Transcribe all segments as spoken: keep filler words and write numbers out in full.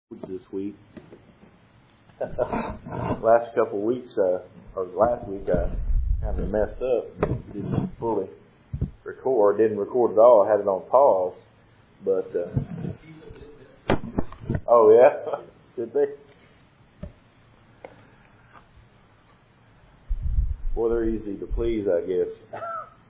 This week. Last couple of weeks, uh, or last week, I kind of messed up. Didn't fully record, didn't record at all. I had it on pause. But, uh, oh yeah? Did they? Well, they're easy to please, I guess.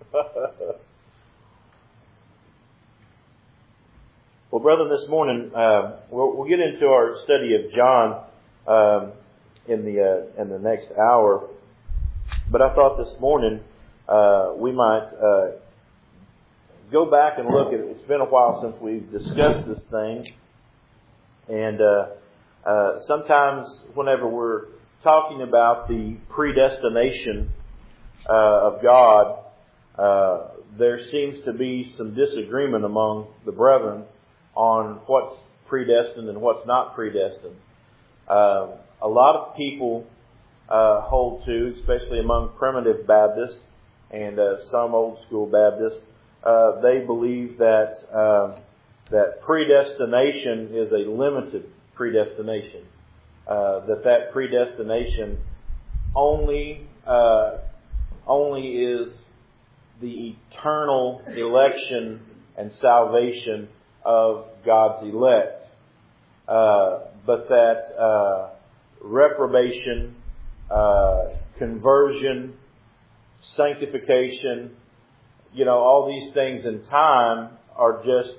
Well, brethren, this morning uh, we'll, we'll get into our study of John um, in the uh, in the next hour. But I thought this morning uh, we might uh, go back and look at it. It's been a while since we've discussed this thing, and uh, uh, sometimes whenever we're talking about the predestination uh, of God, uh, there seems to be some disagreement among the brethren on what's predestined and what's not predestined. Uh, a lot of people uh, hold to, especially among primitive Baptists and uh, some old school Baptists, uh, they believe that uh, that predestination is a limited predestination. Uh, that that predestination only uh, only is the eternal election and salvation of God's elect, uh, but that uh, reprobation, uh, conversion, sanctification, you know, all these things in time are just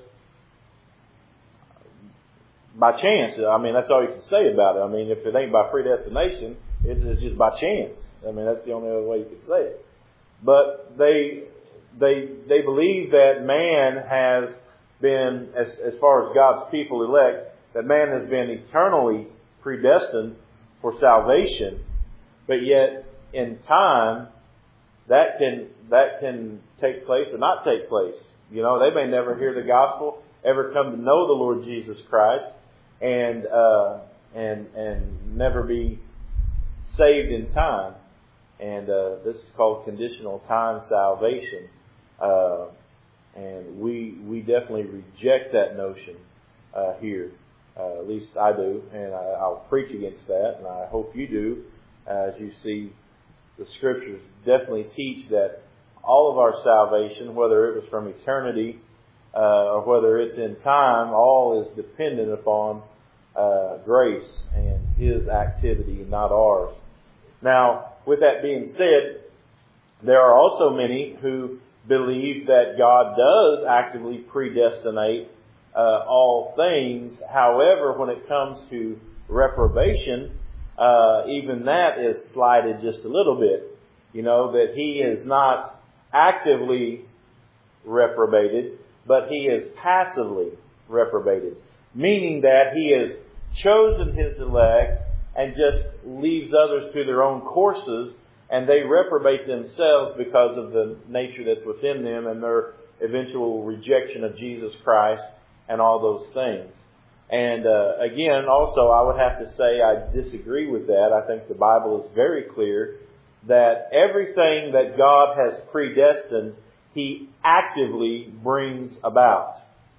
by chance. I mean, that's all you can say about it. I mean, if it ain't by predestination, it's just by chance. I mean, that's the only other way you could say it. But they they they believe that man has been, as, as far as God's people elect, that man has been eternally predestined for salvation, but yet in time that can that can take place or not take place. You know, they may never hear the gospel, ever come to know the Lord Jesus Christ, and uh, and and never be saved in time. And uh, this is called conditional time salvation. Uh, And we we definitely reject that notion uh, here. Uh, at least I do, and I, I'll preach against that, and I hope you do, uh, as you see the Scriptures definitely teach that all of our salvation, whether it was from eternity uh, or whether it's in time, all is dependent upon uh, grace and His activity, not ours. Now, with that being said, there are also many who believe that God does actively predestinate uh, all things. However, when it comes to reprobation, uh, even that is slighted just a little bit. You know, that He is not actively reprobated, but He is passively reprobated. Meaning that He has chosen His elect and just leaves others to their own courses, and they reprobate themselves because of the nature that's within them and their eventual rejection of Jesus Christ and all those things. And uh, again, also, I would have to say I disagree with that. I think the Bible is very clear that everything that God has predestined, He actively brings about.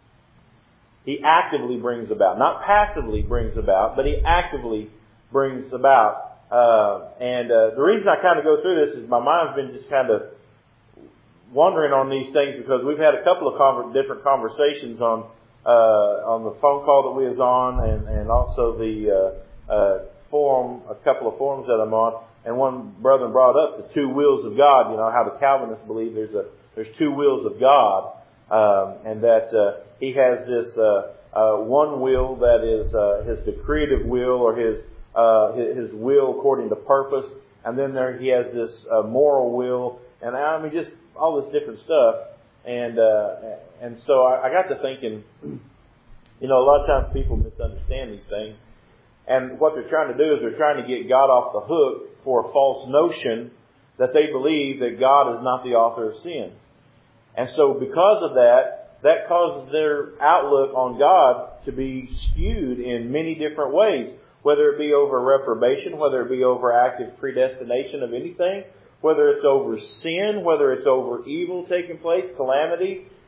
He actively brings about. Not passively brings about, but He actively brings about. Uh, and uh, the reason I kind of go through this is my mind's been just kind of wondering on these things because we've had a couple of conver- different conversations on uh, on the phone call that we was on, and, and also the uh, uh, forum, a couple of forums that I'm on. And one brother brought up the two wills of God. You know how the Calvinists believe there's a there's two wills of God, um, and that uh, He has this uh, uh, one will that is uh, His decretive will or His Uh, his will according to purpose, and then there he has this uh, moral will, and I mean just all this different stuff, and uh, and so I, I got to thinking, you know, a lot of times people misunderstand these things, and what they're trying to do is they're trying to get God off the hook for a false notion that they believe that God is not the author of sin, and so because of that, that causes their outlook on God to be skewed in many different ways. Whether it be over reprobation, whether it be over active predestination of anything, whether it's over sin, whether it's over evil taking place, calamity,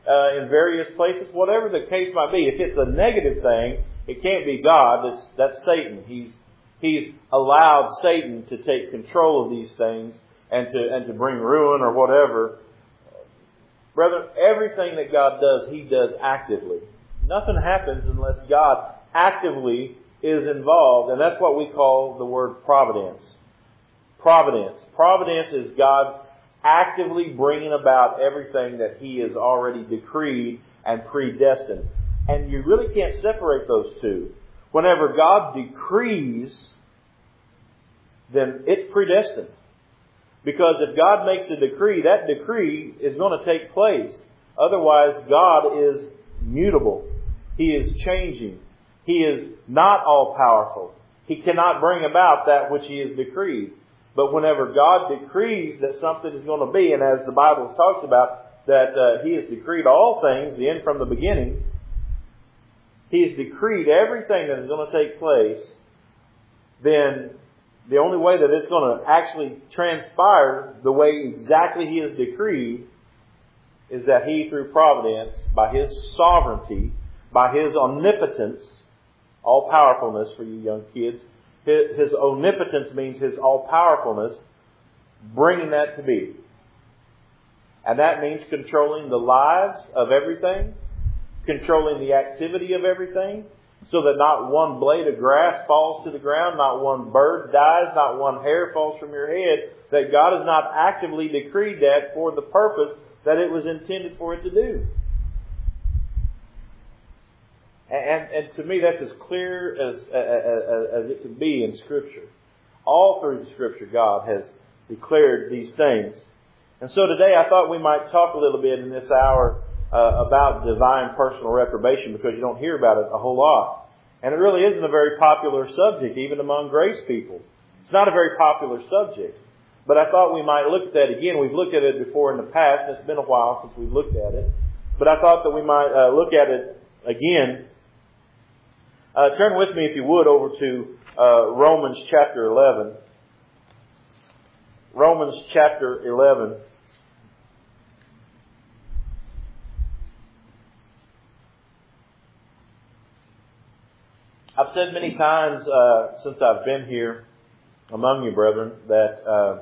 uh, in various places, whatever the case might be. If it's a negative thing, it can't be God. It's, that's Satan. He's He's allowed Satan to take control of these things and to and to bring ruin or whatever. Brethren, everything that God does, He does actively. Nothing happens unless God actively is involved, and that's what we call the word providence. Providence. Providence is God's actively bringing about everything that He has already decreed and predestined. And you really can't separate those two. Whenever God decrees, then it's predestined. Because if God makes a decree, that decree is going to take place. Otherwise, God is mutable. He is changing. He is not all-powerful. He cannot bring about that which He has decreed. But whenever God decrees that something is going to be, and as the Bible talks about, that uh, He has decreed all things, the end from the beginning, He has decreed everything that is going to take place, then the only way that it's going to actually transpire the way exactly He has decreed is that He, through providence, by His sovereignty, by His omnipotence, all-powerfulness for you young kids, His, His omnipotence means His all-powerfulness, bringing that to be. And that means controlling the lives of everything, controlling the activity of everything, so that not one blade of grass falls to the ground, not one bird dies, not one hair falls from your head, that God has not actively decreed that for the purpose that it was intended for it to do. And, and to me, that's as clear as, as, as it can be in Scripture. All through the Scripture, God has declared these things. And so today I thought we might talk a little bit in this hour Uh, about divine personal reprobation, because you don't hear about it a whole lot. And it really isn't a very popular subject, even among grace people. It's not a very popular subject. But I thought we might look at that again. We've looked at it before in the past, and it's been a while since we've looked at it. But I thought that we might uh, look at it again. Uh, turn with me, if you would, over to uh, Romans chapter eleven. Romans chapter eleven. I've said many times uh, since I've been here among you, brethren, that uh,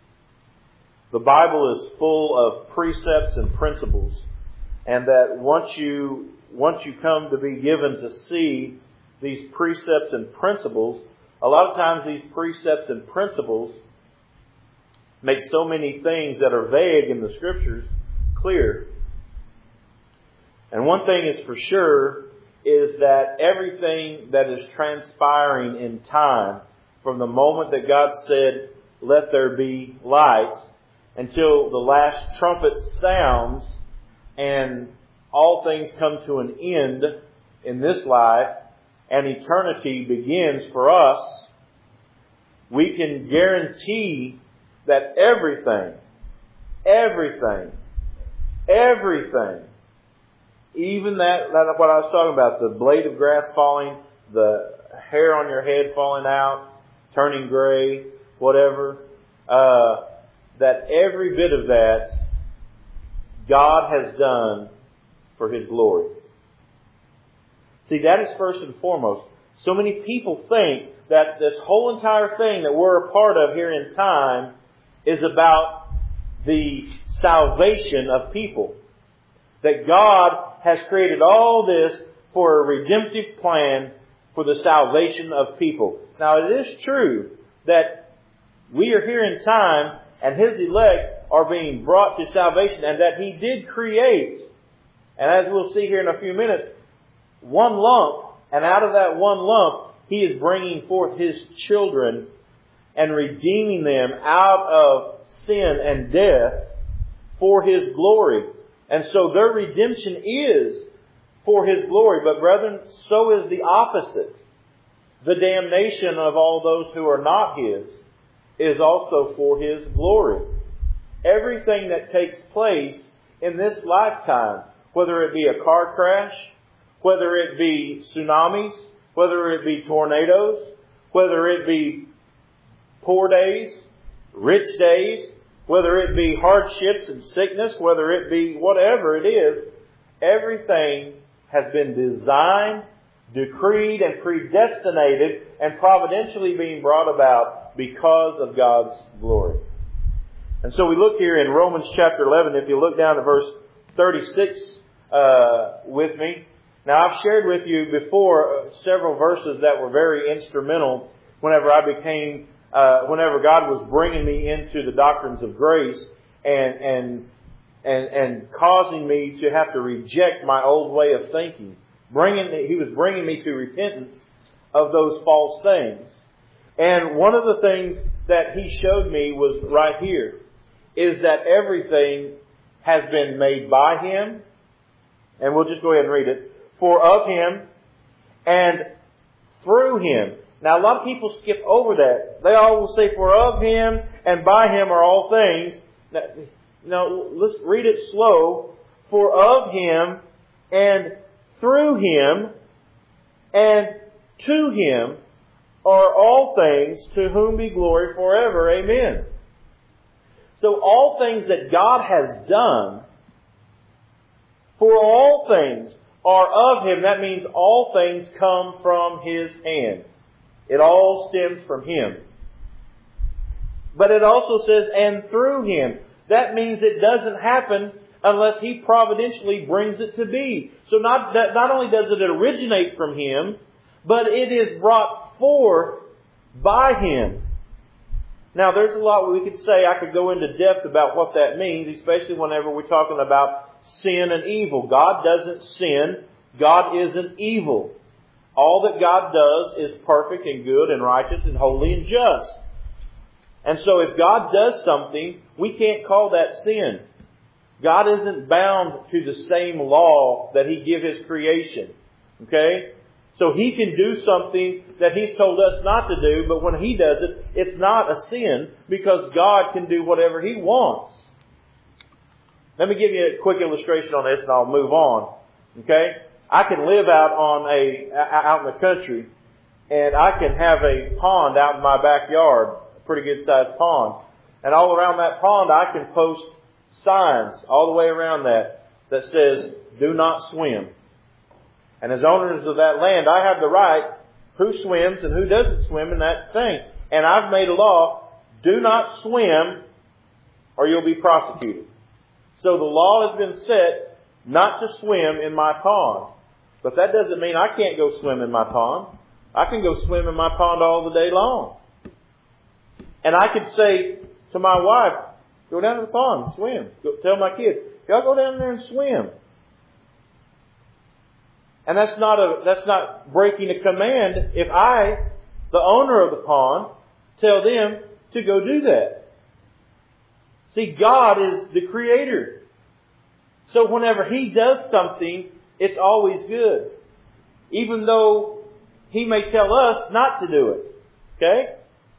the Bible is full of precepts and principles, and that once you once you come to be given to see these precepts and principles, a lot of times these precepts and principles make so many things that are vague in the Scriptures clear. And one thing is for sure, is that everything that is transpiring in time, from the moment that God said, "Let there be light," until the last trumpet sounds and all things come to an end in this life and eternity begins for us, we can guarantee that everything, everything, everything, even that, that, what I was talking about, the blade of grass falling, the hair on your head falling out, turning gray, whatever, uh, that every bit of that God has done for His glory. See, that is first and foremost. So many people think that this whole entire thing that we're a part of here in time is about the salvation of people. That God has created all this for a redemptive plan for the salvation of people. Now, it is true that we are here in time and His elect are being brought to salvation, and that He did create, and as we'll see here in a few minutes, one lump, and out of that one lump, He is bringing forth His children and redeeming them out of sin and death for His glory. And so their redemption is for His glory. But brethren, so is the opposite. The damnation of all those who are not His is also for His glory. Everything that takes place in this lifetime, whether it be a car crash, whether it be tsunamis, whether it be tornadoes, whether it be poor days, rich days, whether it be hardships and sickness, whether it be whatever it is, everything has been designed, decreed, and predestinated, and providentially being brought about because of God's glory. And so we look here in Romans chapter eleven. If you look down to verse thirty-six uh, with me. Now, I've shared with you before several verses that were very instrumental whenever I became, uh, whenever God was bringing me into the doctrines of grace and and and and causing me to have to reject my old way of thinking. Bringing, He was bringing me to repentance of those false things. And one of the things that He showed me was right here, is that everything has been made by Him. And we'll just go ahead and read it. For of Him and through Him. Now a lot of people skip over that. They all will say, for of Him and by Him are all things. Now, now let's read it slow. For of Him and through Him and to Him are all things, to whom be glory forever. Amen. So all things that God has done, for all things are of Him. That means all things come from His hand. It all stems from Him. But it also says, and through Him. That means it doesn't happen unless He providentially brings it to be. So not, that, not only does it originate from Him, but it is brought forth by Him. Now there's a lot we could say. I could go into depth about what that means, especially whenever we're talking about sin and evil. God doesn't sin. God isn't evil. All that God does is perfect and good and righteous and holy and just. And so if God does something, we can't call that sin. God isn't bound to the same law that He gave His creation. Okay? So He can do something that He's told us not to do, but when He does it, it's not a sin because God can do whatever He wants. Let me give you a quick illustration on this and I'll move on. Okay? I can live out on a, out in the country and I can have a pond out in my backyard, a pretty good sized pond. And all around that pond I can post signs all the way around that that says, do not swim. And as owners of that land, I have the right who swims and who doesn't swim in that thing. And I've made a law, do not swim or you'll be prosecuted. So the law has been set not to swim in my pond. But that doesn't mean I can't go swim in my pond. I can go swim in my pond all the day long. And I could say to my wife, go down to the pond and swim. Go, tell my kids, y'all go down there and swim. And that's not a, that's not breaking a command if I, the owner of the pond, tell them to go do that. See, God is the Creator. So whenever He does something, it's always good. Even though He may tell us not to do it. Okay?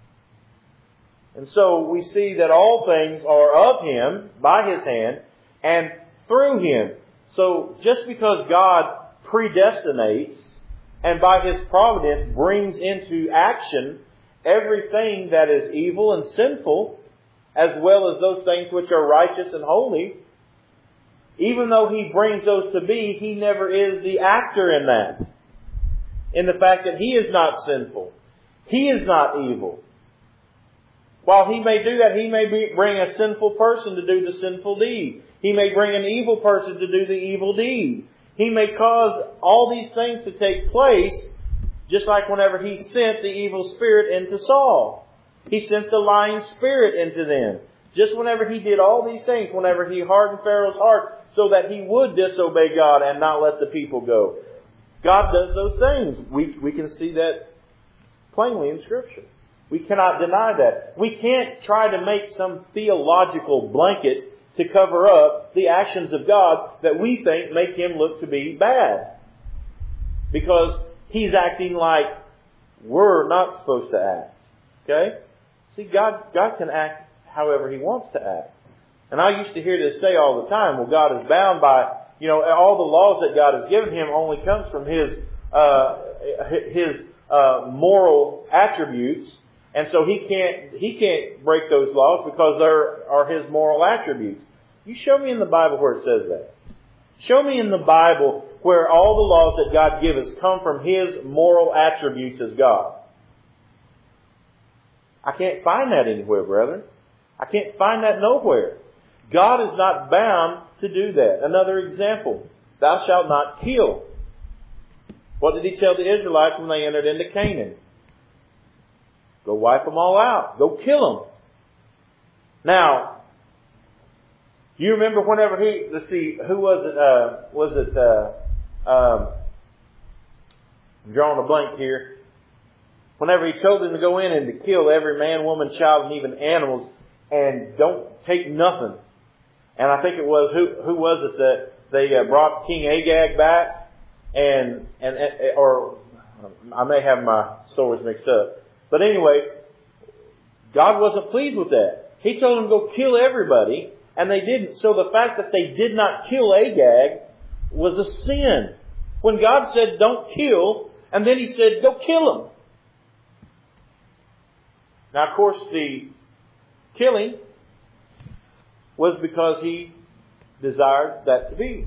And so we see that all things are of Him, by His hand, and through Him. So just because God predestinates and by His providence brings into action everything that is evil and sinful, as well as those things which are righteous and holy, even though He brings those to be, He never is the actor in that. In the fact that He is not sinful. He is not evil. While He may do that, He may be, bring a sinful person to do the sinful deed. He may bring an evil person to do the evil deed. He may cause all these things to take place, just like whenever He sent the evil spirit into Saul. He sent the lying spirit into them. Just whenever He did all these things, whenever He hardened Pharaoh's heart so that he would disobey God and not let the people go. God does those things. We, we can see that plainly in Scripture. We cannot deny that. We can't try to make some theological blanket to cover up the actions of God that we think make Him look to be bad. Because He's acting like we're not supposed to act. Okay? See, God, God can act however He wants to act. And I used to hear this say all the time, well, God is bound by, you know, all the laws that God has given Him only comes from His, uh, His, uh, moral attributes. And so He can't, He can't break those laws because they are His moral attributes. You show me in the Bible where it says that. Show me in the Bible where all the laws that God gives us come from His moral attributes as God. I can't find that anywhere, brethren. I can't find that nowhere. God is not bound to do that. Another example. Thou shalt not kill. What did He tell the Israelites when they entered into Canaan? Go wipe them all out. Go kill them. Now, you remember whenever He, let's see, who was it, uh, was it, uh, um, I'm drawing a blank here. Whenever He told them to go in and to kill every man, woman, child, and even animals, and don't take nothing. And I think it was, who, who was it that they uh, brought King Agag back, and, and, or, I may have my stories mixed up. But anyway, God wasn't pleased with that. He told them to go kill everybody, and they didn't. So the fact that they did not kill Agag was a sin. When God said, don't kill, and then He said, go kill him. Now, of course, the killing was because He desired that to be.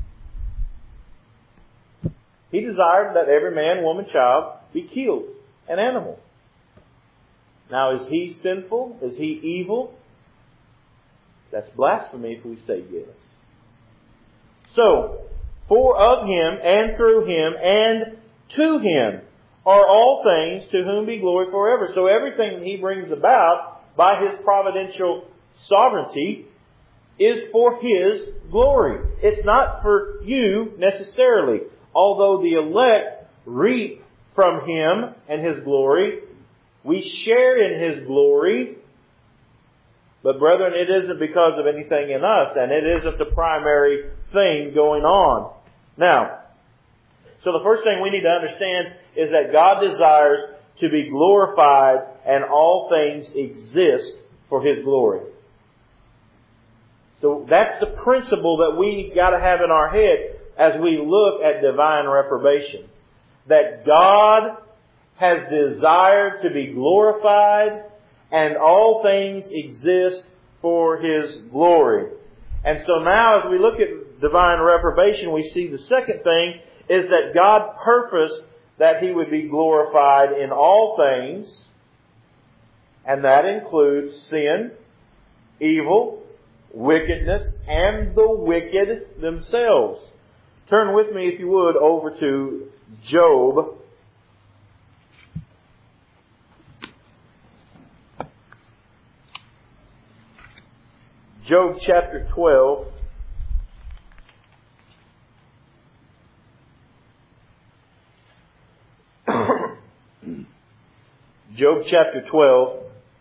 He desired that every man, woman, child be killed, an animal. Now, is He sinful? Is He evil? That's blasphemy if we say yes. So, for of Him, and through Him, and to Him are all things, to whom be glory forever. So everything that He brings about by His providential sovereignty is for His glory. It's not for you necessarily. Although the elect reap from Him and His glory, we share in His glory. But brethren, it isn't because of anything in us, and it isn't the primary thing going on. Now, so the first thing we need to understand is that God desires to be glorified, and all things exist for His glory. So that's the principle that we got to have in our head as we look at divine reprobation. That God has desired to be glorified, and all things exist for His glory. And so now as we look at divine reprobation, we see the second thing is that God purposed that He would be glorified in all things, and that includes sin, evil, wickedness, and the wicked themselves. Turn with me, if you would, over to Job. Job chapter twelve. Job chapter twelve.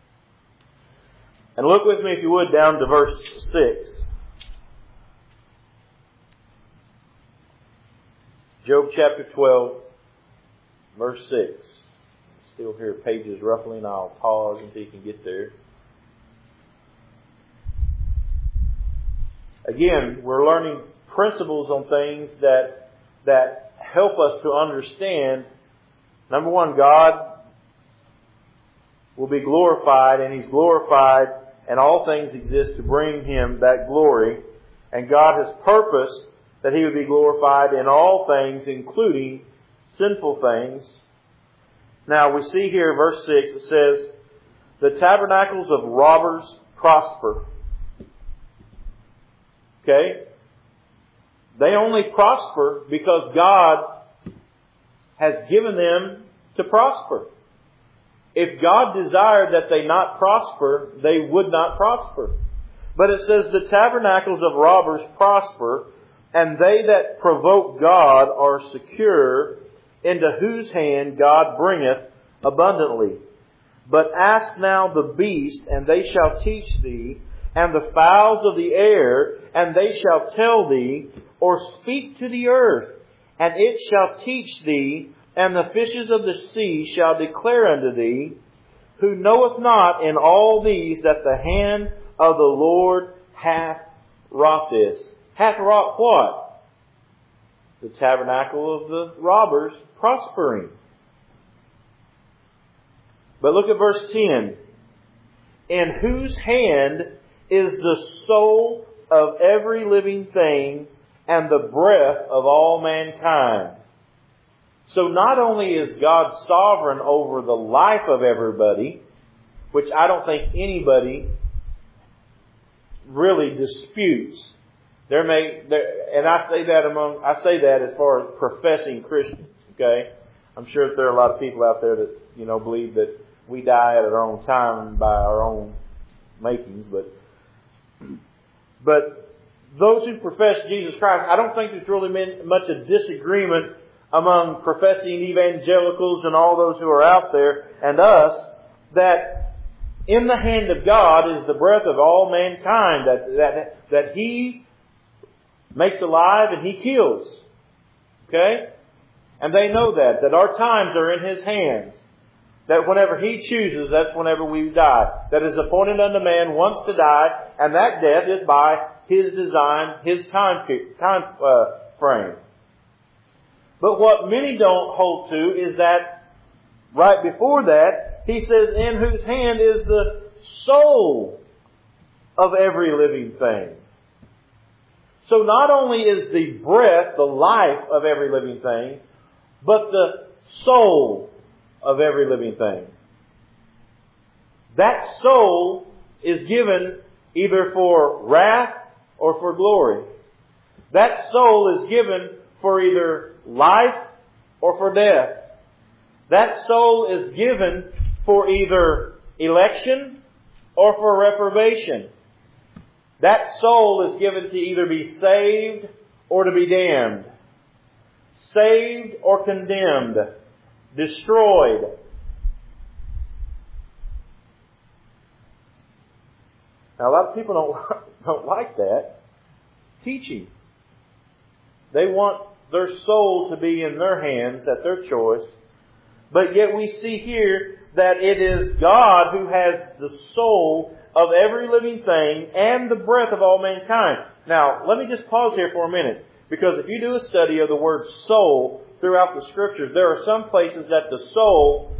And look with me, if you would, down to verse six. Job chapter twelve, verse six. Still hear pages ruffling. I'll pause until you can get there. Again, we're learning principles on things that that help us to understand. Number one, God will be glorified, and He's glorified, and all things exist to bring Him that glory. And God has purposed that He would be glorified in all things, including sinful things. Now, we see here in verse six, it says, the tabernacles of robbers prosper. Okay? They only prosper because God has given them to prosper. If God desired that they not prosper, they would not prosper. But it says the tabernacles of robbers prosper, and they that provoke God are secure, into whose hand God bringeth abundantly. But ask now the beast, and they shall teach thee, and the fowls of the air, and they shall tell thee, or speak to the earth, and it shall teach thee, and the fishes of the sea shall declare unto thee, who knoweth not in all these that the hand of the Lord hath wrought this. Hath wrought what? The tabernacle of the robbers prospering. But look at verse ten. In whose hand is the soul of every living thing and the breath of all mankind. So not only is God sovereign over the life of everybody, which I don't think anybody really disputes. There may, there, and I say that among, I say that as far as professing Christians, okay? I'm sure that there are a lot of people out there that, you know, believe that we die at our own time and by our own makings, but, but those who profess Jesus Christ, I don't think there's really been much a disagreement among professing evangelicals and all those who are out there and us, that in the hand of God is the breath of all mankind, that, that, that He makes alive and He kills. Okay? And they know that, that our times are in His hands. That whenever He chooses, that's whenever we die. That is appointed unto man once to die, and that death is by His design, His time, time uh, frame. But what many don't hold to is that right before that, He says, in whose hand is the soul of every living thing. So not only is the breath, the life of every living thing, but the soul of every living thing. That soul is given either for wrath or for glory. That soul is given for either life or for death. That soul is given for either election or for reprobation. That soul is given to either be saved or to be damned. Saved or condemned. Destroyed. Now a lot of people don't, don't like that teaching. They want their soul to be in their hands at their choice. But yet we see here that it is God who has the soul of every living thing and the breath of all mankind. Now, let me just pause here for a minute. Because if you do a study of the word soul throughout the Scriptures, there are some places that the soul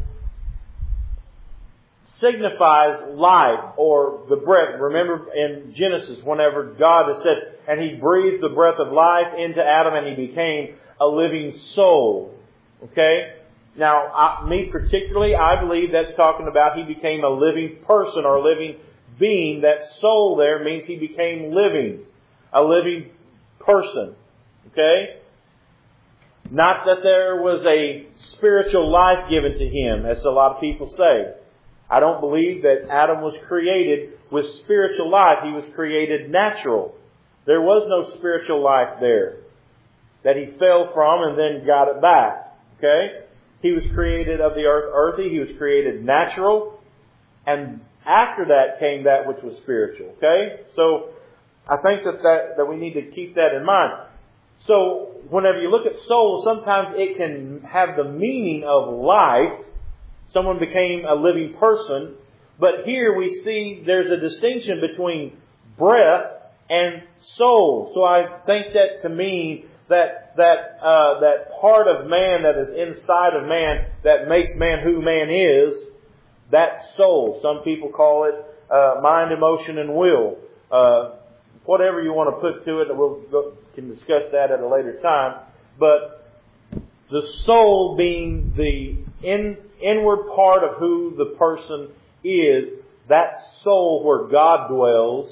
signifies life or the breath. Remember in Genesis, whenever God has said, and He breathed the breath of life into Adam and he became a living soul. Okay? Now, I, me particularly, I believe that's talking about He became a living person or a living being. That soul there means He became living. A living person. Okay? Not that there was a spiritual life given to him, as a lot of people say. I don't believe that Adam was created with spiritual life. He was created natural. There was no spiritual life there that he fell from and then got it back. Okay? He was created of the earth earthy. He was created natural. And after that came that which was spiritual. Okay? So, I think that, that, that we need to keep that in mind. So, whenever you look at soul, sometimes it can have the meaning of life. Someone became a living person. But here we see there's a distinction between breath and soul. So I think that to mean that that uh, that part of man that is inside of man that makes man who man is, that soul. Some people call it uh, mind, emotion, and will. Uh, whatever you want to put to it, we'll go, can discuss that at a later time. But the soul being the in, inward part of who the person is, that soul where God dwells,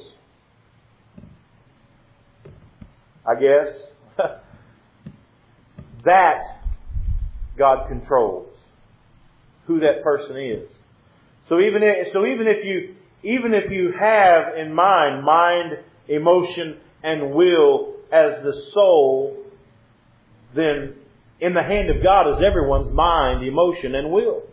I guess, that God controls who that person is. So even if, so even if you even if you have in mind mind, emotion, and will as the soul, then in the hand of God is everyone's mind, emotion, and will.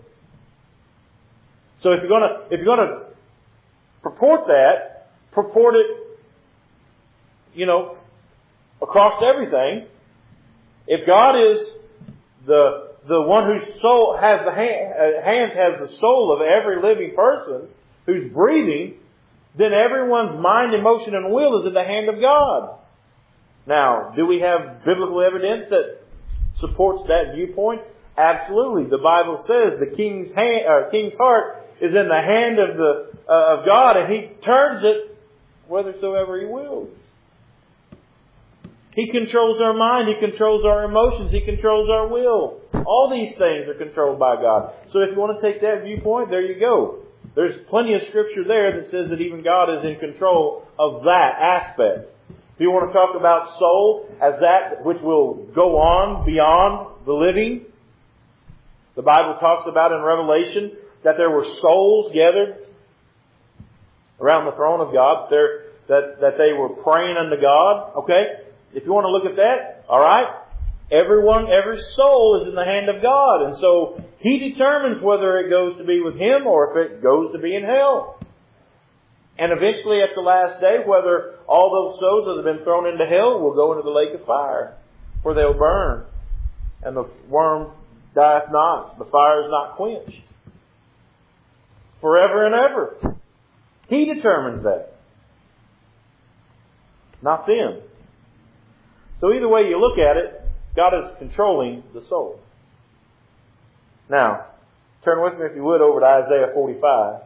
So if you're gonna if you're gonna purport that, purport it, you know, across everything. If God is the the one whose soul has the hand, hands has the soul of every living person who's breathing, then everyone's mind, emotion, and will is in the hand of God. Now, do we have biblical evidence that supports that viewpoint? Absolutely. The Bible says the king's hand, uh, king's heart is in the hand of the uh, of God, and He turns it whithersoever He wills. He controls our mind. He controls our emotions. He controls our will. All these things are controlled by God. So if you want to take that viewpoint, there you go. There's plenty of Scripture there that says that even God is in control of that aspect. If you want to talk about soul as that which will go on beyond the living, the Bible talks about in Revelation that there were souls gathered around the throne of God, there, that, that they were praying unto God. Okay? If you want to look at that, alright, everyone, every soul is in the hand of God. And so He determines whether it goes to be with Him or if it goes to be in hell. And eventually at the last day, whether all those souls that have been thrown into hell will go into the lake of fire, where they'll burn. And the worm dieth not, the fire is not quenched. Forever and ever. He determines that. Not them. So either way you look at it, God is controlling the soul. Now, turn with me if you would over to Isaiah forty-five.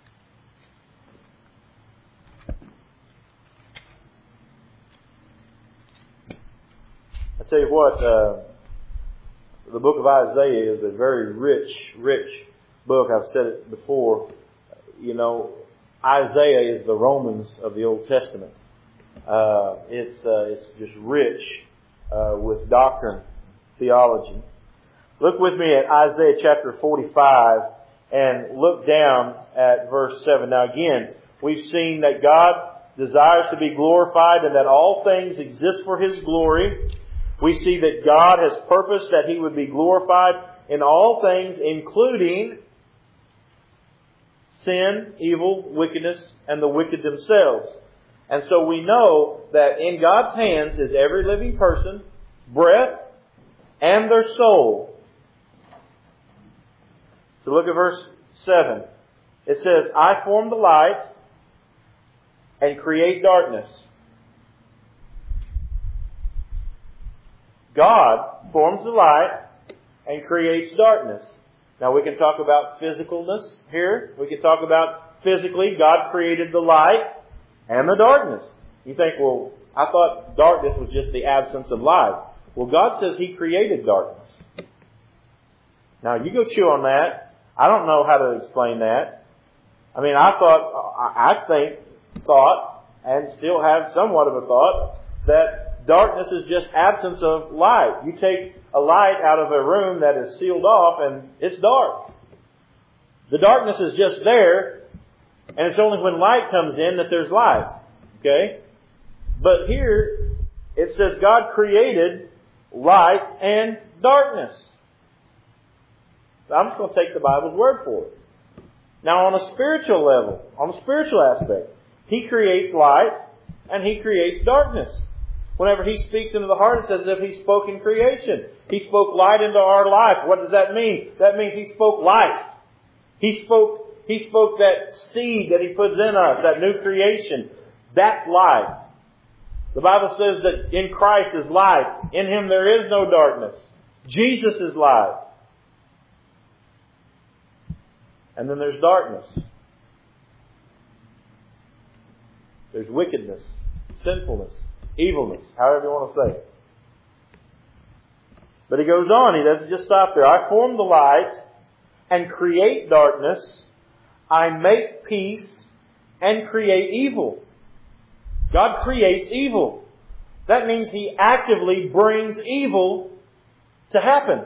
I tell you what, uh, the book of Isaiah is a very rich, rich book. I've said it before. You know, Isaiah is the Romans of the Old Testament. Uh, it's uh, it's just rich uh, with doctrine, theology. Look with me at Isaiah chapter forty-five and look down at verse seven. Now again, we've seen that God desires to be glorified and that all things exist for His glory. We see that God has purposed that He would be glorified in all things, including sin, evil, wickedness, and the wicked themselves. And so we know that in God's hands is every living person, breath, and their soul. So look at verse seven. It says, I form the light and create darkness. God forms the light and creates darkness. Now we can talk about physicalness here. We can talk about physically, God created the light and the darkness. You think, well, I thought darkness was just the absence of light. Well, God says He created darkness. Now you go chew on that. I don't know how to explain that. I mean, I thought, I think, thought, and still have somewhat of a thought, that darkness is just absence of light. You take a light out of a room that is sealed off and it's dark. The darkness is just there, and it's only when light comes in that there's light. Okay? But here, it says God created light and darkness. So I'm just going to take the Bible's word for it. Now on a spiritual level, on a spiritual aspect, He creates light and He creates darkness. Whenever He speaks into the heart, it's as if He spoke in creation. He spoke light into our life. What does that mean? That means He spoke life. He spoke, He spoke that seed that He puts in us, that new creation. That's life. The Bible says that in Christ is life. In Him there is no darkness. Jesus is life. And then there's darkness. There's wickedness, sinfulness, evilness, however you want to say it. But He goes on. He doesn't just stop there. I form the light and create darkness. I make peace and create evil. God creates evil. That means He actively brings evil to happen.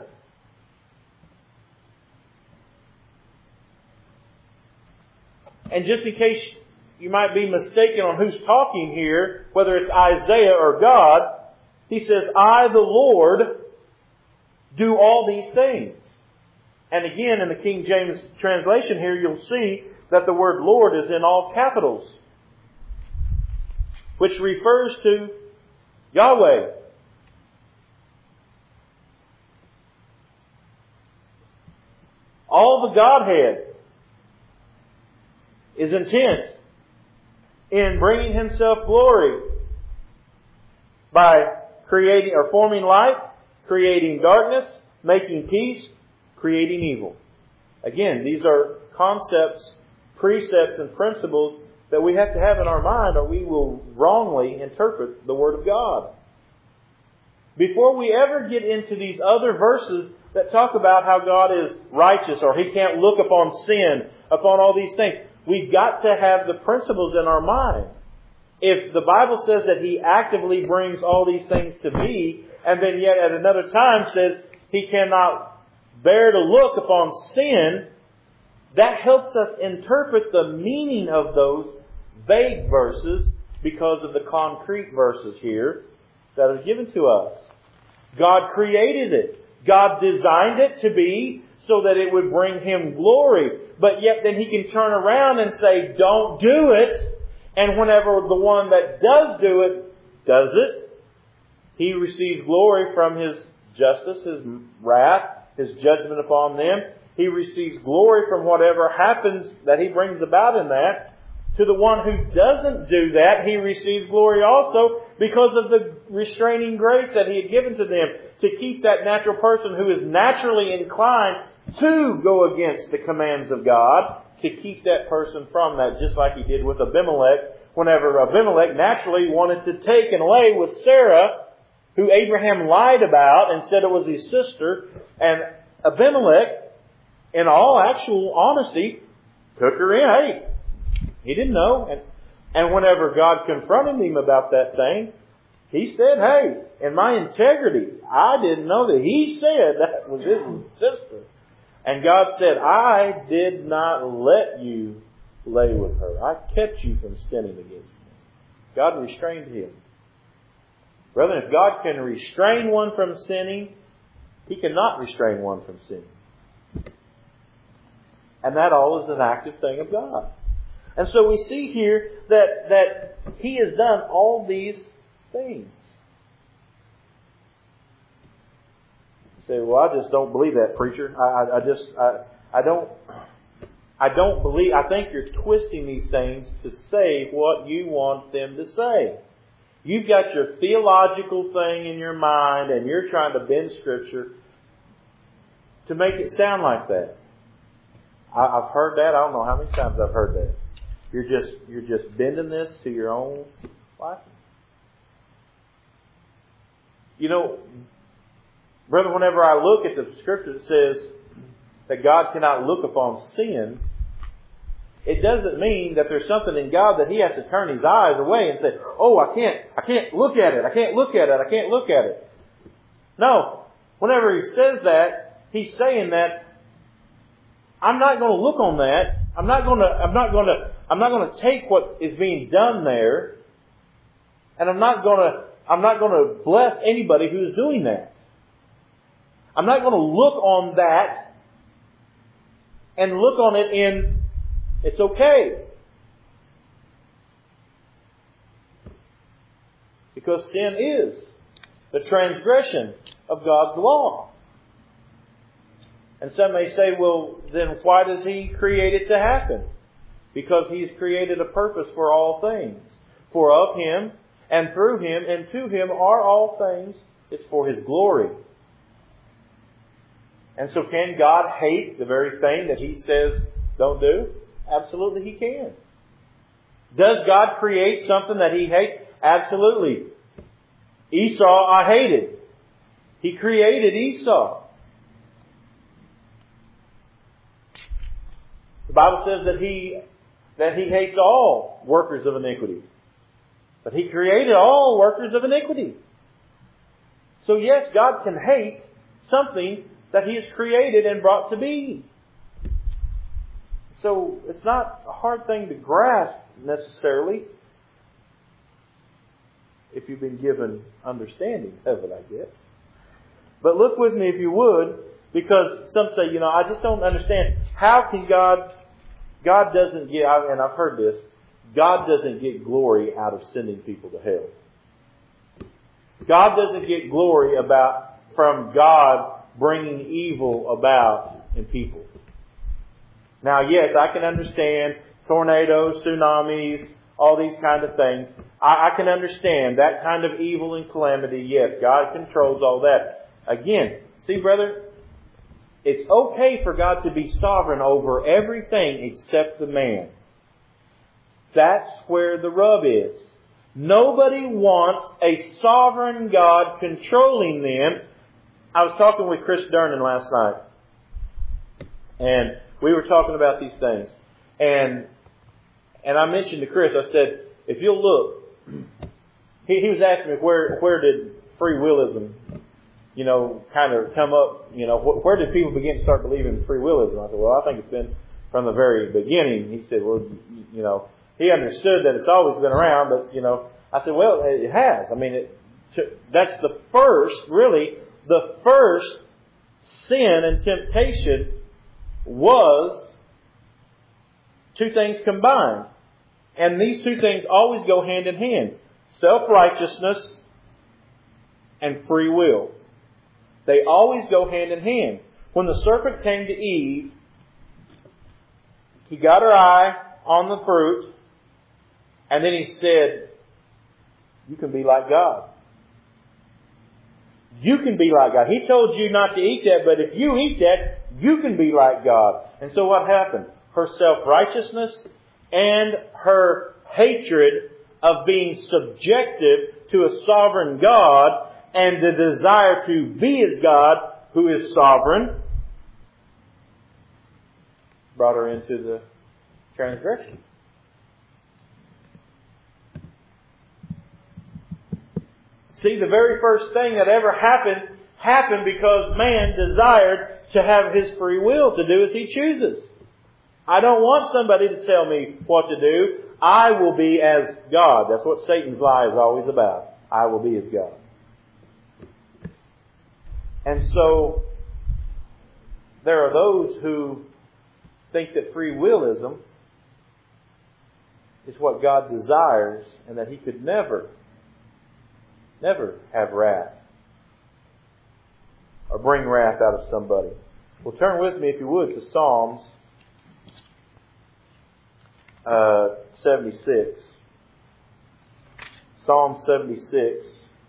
And just in case you might be mistaken on who's talking here, whether it's Isaiah or God, He says, I, the Lord, do all these things. And again, in the King James translation here, you'll see that the word Lord is in all capitals, which refers to Yahweh. All the Godhead is intent in bringing Himself glory by creating or forming light, creating darkness, making peace, creating evil. Again, these are concepts, precepts, and principles that we have to have in our mind or we will wrongly interpret the Word of God. before we ever get into these other verses that talk about how God is righteous or He can't look upon sin, upon all these things, we've got to have the principles in our mind. If the Bible says that He actively brings all these things to be, and then yet at another time says He cannot bear to look upon sin, that helps us interpret the meaning of those vague verses because of the concrete verses here that are given to us. God created it. God designed it to be so that it would bring Him glory. But yet then He can turn around and say, don't do it. And whenever the one that does do it, does it, He receives glory from His justice, His wrath, His judgment upon them. He receives glory from whatever happens that He brings about in that. To the one who doesn't do that, He receives glory also because of the restraining grace that He had given to them to keep that natural person who is naturally inclined to go against the commands of God, to keep that person from that, just like He did with Abimelech. Whenever Abimelech naturally wanted to take and lay with Sarah, who Abraham lied about and said it was his sister, and Abimelech, in all actual honesty, took her in. Hey, he didn't know. And, and whenever God confronted him about that thing, he said, hey, in my integrity, I didn't know that he said that was his sister. And God said, I did not let you lay with her. I kept you from sinning against me. God restrained him. Brethren, if God can restrain one from sinning, He cannot restrain one from sinning. And that all is an active thing of God. And so we see here that, that He has done all these things. You say, well, I just don't believe that, preacher. I, I, I just, I, I don't, I don't believe, I think you're twisting these things to say what you want them to say. You've got your theological thing in your mind and you're trying to bend Scripture to make it sound like that. I, I've heard that. I don't know how many times I've heard that. You're just, you're just bending this to your own liking. You know, brother, whenever I look at the Scripture that says that God cannot look upon sin, it doesn't mean that there's something in God that He has to turn His eyes away and say, oh, I can't, I can't look at it. I can't look at it. I can't look at it. No. Whenever He says that, He's saying that I'm not going to look on that. I'm not going to, I'm not going to, I'm not going to take what is being done there, and I'm not going to, I'm not going to bless anybody who is doing that. I'm not going to look on that and look on it in, it's okay. Because sin is the transgression of God's law. And some may say, well, then why does He create it to happen? Because He's created a purpose for all things. For of Him, and through Him, and to Him are all things. It's for His glory. And so can God hate the very thing that He says don't do? Absolutely He can. Does God create something that He hates? Absolutely. Esau I hated. He created Esau. The Bible says that He that He hates all workers of iniquity. But He created all workers of iniquity. So yes, God can hate something that He has created and brought to be. So it's not a hard thing to grasp necessarily if you've been given understanding of it, I guess. But look with me if you would, because some say, you know, I just don't understand. How can God, God doesn't get, and I've heard this, God doesn't get glory out of sending people to hell. God doesn't get glory about from God bringing evil about in people. Now, yes, I can understand tornadoes, tsunamis, all these kind of things. I, I can understand that kind of evil and calamity. Yes, God controls all that. Again, see, brother, it's okay for God to be sovereign over everything except the man. That's where the rub is. Nobody wants a sovereign God controlling them. I was talking with Chris Durnan last night, and we were talking about these things. And and I mentioned to Chris, I said, if you'll look, he, he was asking me where where did free willism, you know, kind of come up, you know, wh- where did people begin to start believing in free willism? I said, well, I think it's been from the very beginning. He said, well, you know, he understood that it's always been around, but, you know, I said, well, it has. I mean, it, that's the first, really, the first sin and temptation was two things combined. And these two things always go hand in hand. Self-righteousness and free will. They always go hand in hand. When the serpent came to Eve, he got her eye on the fruit, and then he said, you can be like God. You can be like God. He told you not to eat that, but if you eat that, you can be like God. And so what happened? Her self-righteousness and her hatred of being subjective to a sovereign God and the desire to be as God, who is sovereign, brought her into the transgression. See, the very first thing that ever happened, happened because man desired to have his free will to do as he chooses. I don't want somebody to tell me what to do. I will be as God. That's what Satan's lie is always about. I will be as God. And so, there are those who think that free willism is what God desires and that He could never, never have wrath or bring wrath out of somebody. Well, turn with me, if you would, to Psalms uh, seventy-six. Psalm seventy-six.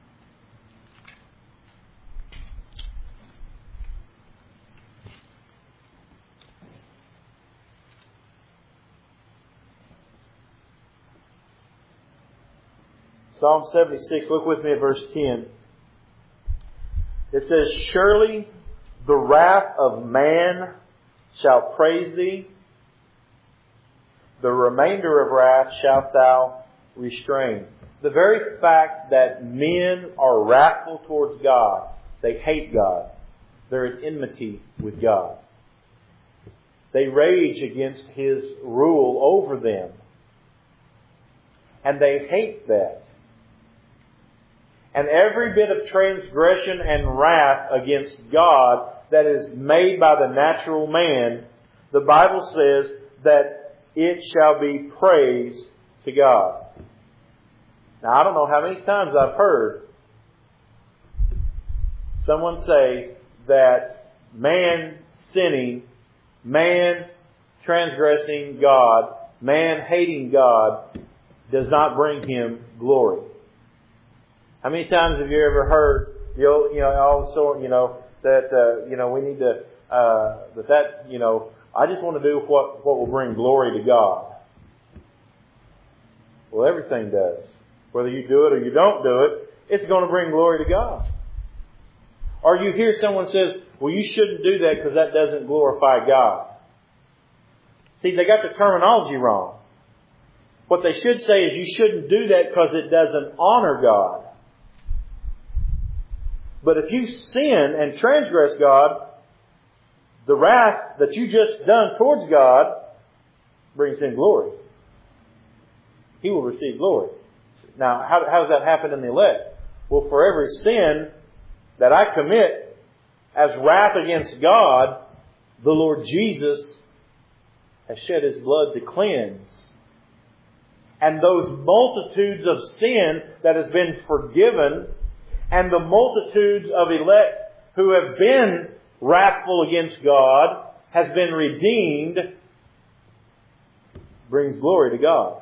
Psalm seventy-six, look with me at verse ten. It says, surely the wrath of man shall praise thee, the remainder of wrath shalt thou restrain. The very fact that men are wrathful towards God, they hate God, they're in enmity with God. They rage against His rule over them. And they hate that. And every bit of transgression and wrath against God that is made by the natural man, the Bible says that it shall be praised to God. Now, I don't know how many times I've heard someone say that man sinning, man transgressing God, man hating God does not bring Him glory. How many times have you ever heard, you know, you know all the sort, you know, that, uh, you know, we need to, uh, that that, you know, I just want to do what, what will bring glory to God. Well, everything does. Whether you do it or you don't do it, it's going to bring glory to God. Or you hear someone says, well, you shouldn't do that because that doesn't glorify God. See, they got the terminology wrong. What they should say is you shouldn't do that because it doesn't honor God. But if you sin and transgress God, the wrath that you just done towards God brings Him glory. He will receive glory. Now, how, how does that happen in the elect? Well, for every sin that I commit as wrath against God, the Lord Jesus has shed His blood to cleanse. And those multitudes of sin that has been forgiven, and the multitudes of elect who have been wrathful against God has been redeemed, brings glory to God.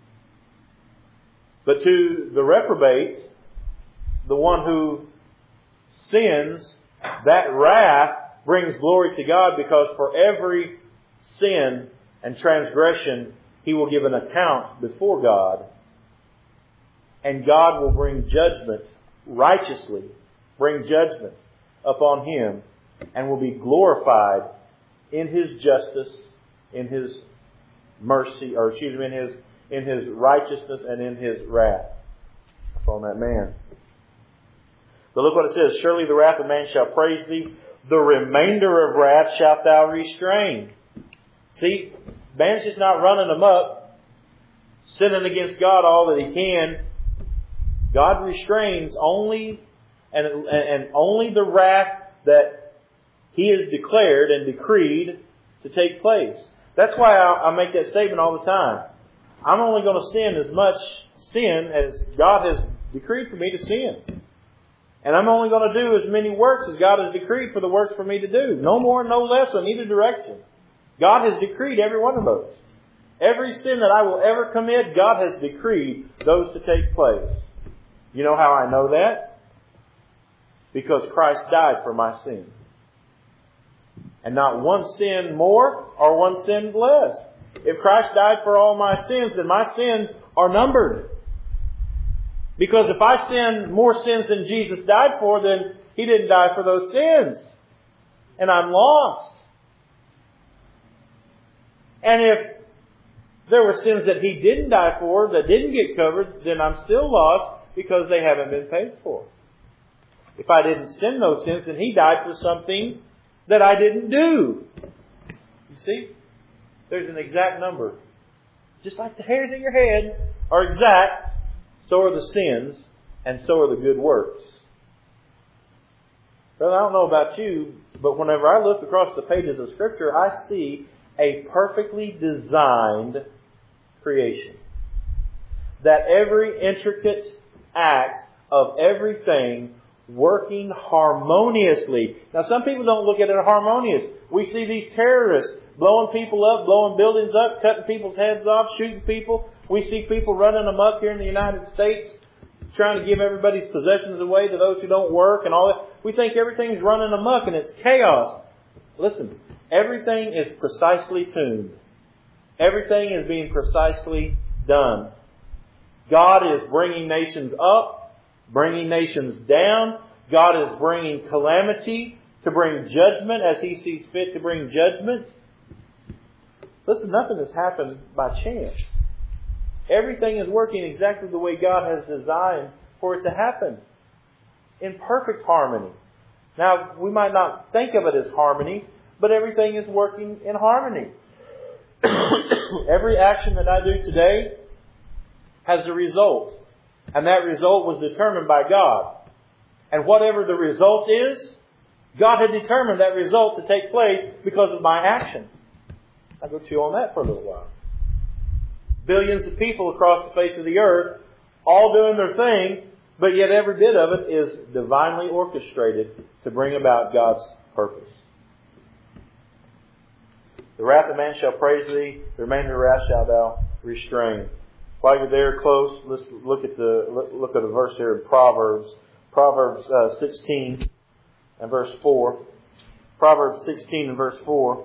But to the reprobate, the one who sins, that wrath brings glory to God, because for every sin and transgression He will give an account before God. And God will bring judgment righteously, bring judgment upon him, and will be glorified in His justice, in His mercy, or excuse me, in His in His righteousness and in His wrath upon that man. But look what it says, surely the wrath of man shall praise thee, the remainder of wrath shalt thou restrain. See, man's just not running amok, sinning against God all that he can. God restrains only and, and only the wrath that He has declared and decreed to take place. That's why I, I make that statement all the time. I'm only going to sin as much sin as God has decreed for me to sin. And I'm only going to do as many works as God has decreed for the works for me to do. No more, no less in either direction. God has decreed every one of those. Every sin that I will ever commit, God has decreed those to take place. You know how I know that? Because Christ died for my sin. And not one sin more or one sin less. If Christ died for all my sins, then my sins are numbered. Because if I sin more sins than Jesus died for, then He didn't die for those sins. And I'm lost. And if there were sins that He didn't die for, that didn't get covered, then I'm still lost because they haven't been paid for. If I didn't sin those sins, then He died for something that I didn't do. You see? There's an exact number. Just like the hairs in your head are exact, so are the sins, and so are the good works. Well, I don't know about you, but whenever I look across the pages of Scripture, I see a perfectly designed creation. That every intricate act of everything working harmoniously. Now, some people don't look at it harmonious. We see these terrorists blowing people up, blowing buildings up, cutting people's heads off, shooting people. We see people running amok here in the United States, trying to give everybody's possessions away to those who don't work and all that. We think everything's running amok and it's chaos. Listen, everything is precisely tuned. Everything is being precisely done. God is bringing nations up, bringing nations down. God is bringing calamity to bring judgment as He sees fit to bring judgment. Listen, nothing has happened by chance. Everything is working exactly the way God has designed for it to happen. In perfect harmony. Now, we might not think of it as harmony, but everything is working in harmony. Every action that I do today has a result. And that result was determined by God. And whatever the result is, God had determined that result to take place because of my action. I'll go chew on that for a little while. Billions of people across the face of the earth, all doing their thing, but yet every bit of it is divinely orchestrated to bring about God's purpose. The wrath of man shall praise thee, the remainder of wrath shalt thou restrain. While you're there close, let's look at the look at the verse here in Proverbs. Proverbs uh, sixteen and verse four. Proverbs sixteen and verse four.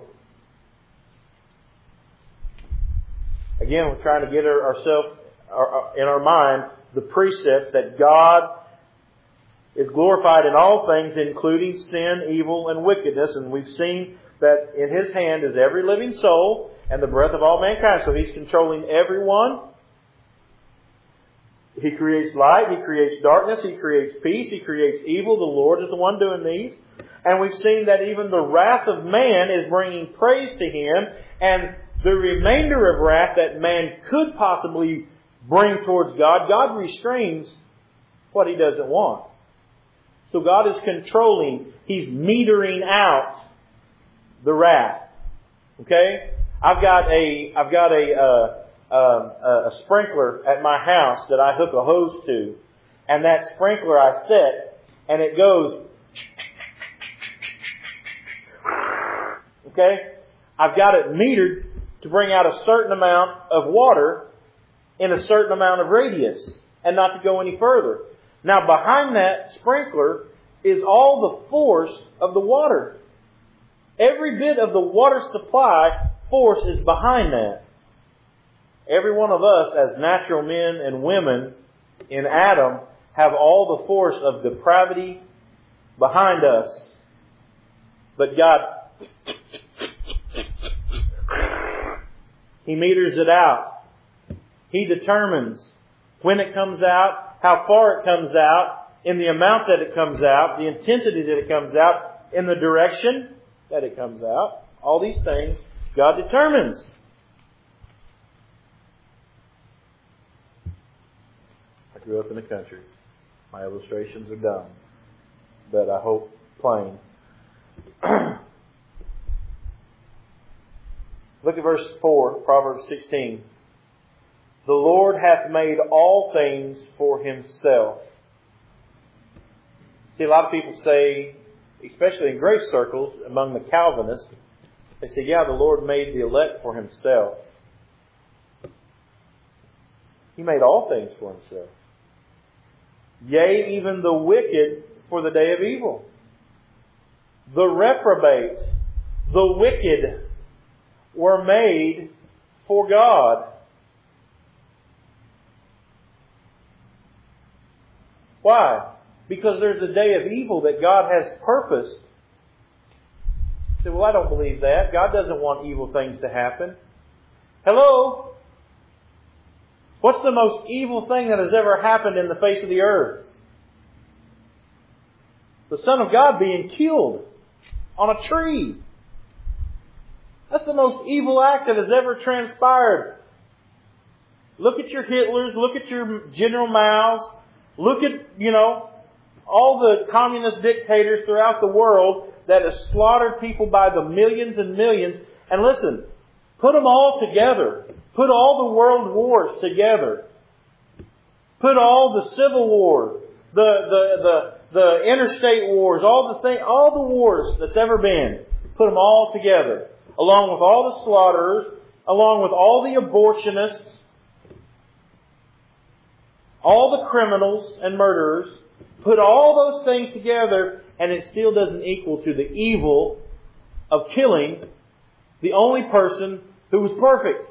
Again, we're trying to get ourselves our, in our mind the precepts that God is glorified in all things, including sin, evil, and wickedness. And we've seen that in His hand is every living soul and the breath of all mankind. So He's controlling everyone. He creates light. He creates darkness. He creates peace. He creates evil. The Lord is the one doing these. And we've seen that even the wrath of man is bringing praise to Him. And the remainder of wrath that man could possibly bring towards God, God restrains what He doesn't want. So God is controlling. He's metering out the wrath. Okay? I've got a, I've got a, uh, uh, a sprinkler at my house that I hook a hose to. And that sprinkler I set, and it goes. Okay? I've got it metered to bring out a certain amount of water in a certain amount of radius and not to go any further. Now behind that sprinkler is all the force of the water. Every bit of the water supply force is behind that. Every one of us as natural men and women in Adam have all the force of depravity behind us. But God, He meters it out. He determines when it comes out, how far it comes out, in the amount that it comes out, the intensity that it comes out, in the direction that it comes out. All these things God determines. I grew up in the country. My illustrations are dumb, but I hope plain. Look at verse four, Proverbs sixteen. The Lord hath made all things for Himself. See, a lot of people say, especially in grace circles, among the Calvinists, they say, yeah, the Lord made the elect for Himself. He made all things for Himself. Yea, even the wicked for the day of evil. The reprobate, the wicked, were made for God. Why? Because there's a day of evil that God has purposed. You say, well, I don't believe that. God doesn't want evil things to happen. Hello? What's the most evil thing that has ever happened in the face of the earth? The Son of God being killed on a tree. That's the most evil act that has ever transpired. Look at your Hitlers. Look at your General Mao's. Look at, you know, all the communist dictators throughout the world that have slaughtered people by the millions and millions. And listen, put them all together. Put all the world wars together. Put all the civil wars, the, the, the, the interstate wars, all the thing, all the wars that's ever been. Put them all together. Along with all the slaughterers, along with all the abortionists, all the criminals and murderers, put all those things together and it still doesn't equal to the evil of killing the only person who was perfect.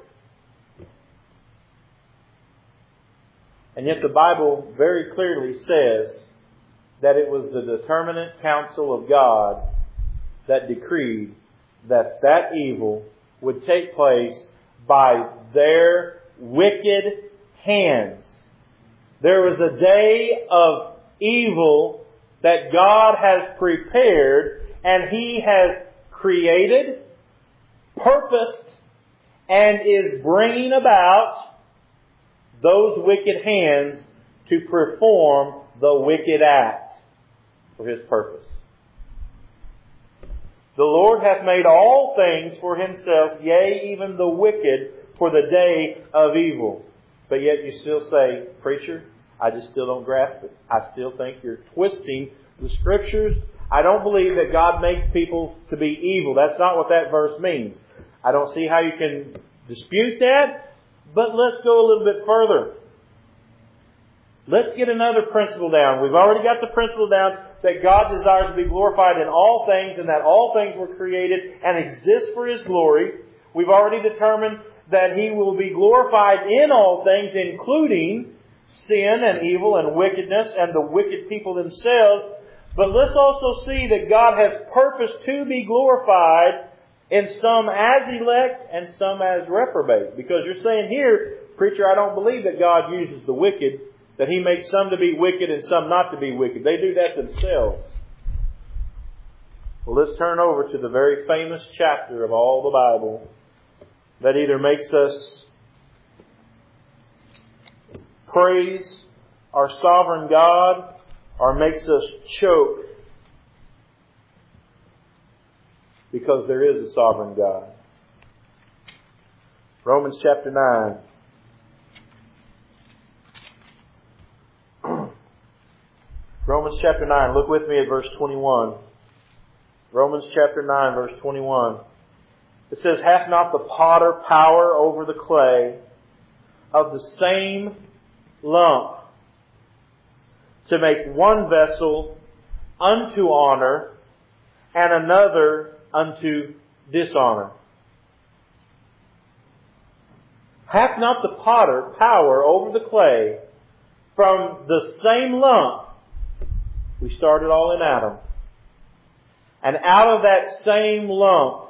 And yet the Bible very clearly says that it was the determinate counsel of God that decreed that that evil would take place by their wicked hands. There was a day of evil that God has prepared and He has created, purposed, and is bringing about those wicked hands to perform the wicked act for His purpose. The Lord hath made all things for Himself, yea, even the wicked for the day of evil. But yet you still say, preacher, I just still don't grasp it. I still think you're twisting the Scriptures. I don't believe that God makes people to be evil. That's not what that verse means. I don't see how you can dispute that. But let's go a little bit further. Let's get another principle down. We've already got the principle down that God desires to be glorified in all things and that all things were created and exist for His glory. We've already determined that He will be glorified in all things, including sin and evil and wickedness and the wicked people themselves. But let's also see that God has purposed to be glorified in some as elect and some as reprobate. Because you're saying here, preacher, I don't believe that God uses the wicked, that He makes some to be wicked and some not to be wicked. They do that themselves. Well, let's turn over to the very famous chapter of all the Bible that either makes us praise our sovereign God or makes us choke because there is a sovereign God. Romans chapter nine. Romans chapter nine. Look with me at verse twenty-one. Romans chapter nine, verse twenty-one. It says, hath not the potter power over the clay of the same lump to make one vessel unto honor and another unto dishonor? Hath not the potter power over the clay from the same lump, we started all in Adam. And out of that same lump,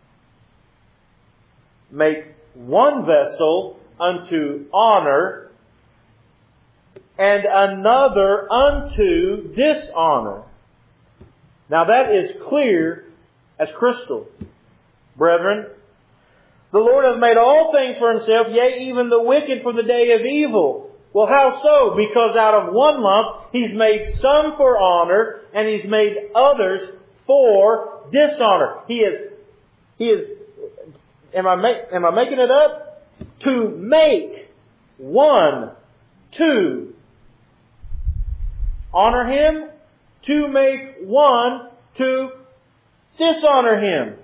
make one vessel unto honor and another unto dishonor. Now that is clear as crystal. Brethren, the Lord hath made all things for Himself, yea, even the wicked for the day of evil. Well, how so? Because out of one lump He's made some for honor, and He's made others for dishonor. He is, He is, am I, make, am I making it up? To make one to honor Him, to make one to dishonor Him.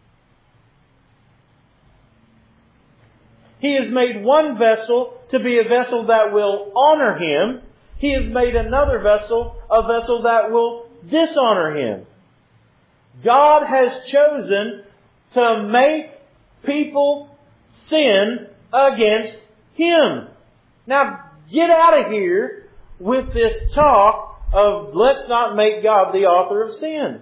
He has made one vessel to be a vessel that will honor Him. He has made another vessel a vessel that will dishonor Him. God has chosen to make people sin against Him. Now, get out of here with this talk of let's not make God the author of sin.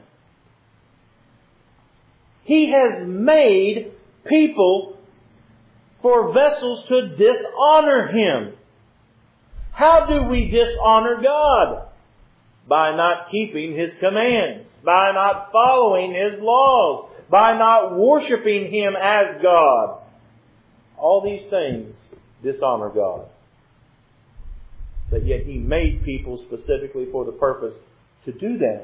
He has made people for vessels to dishonor Him. How do we dishonor God? By not keeping His commands, by not following His laws, by not worshiping Him as God. All these things dishonor God. But yet He made people specifically for the purpose to do that.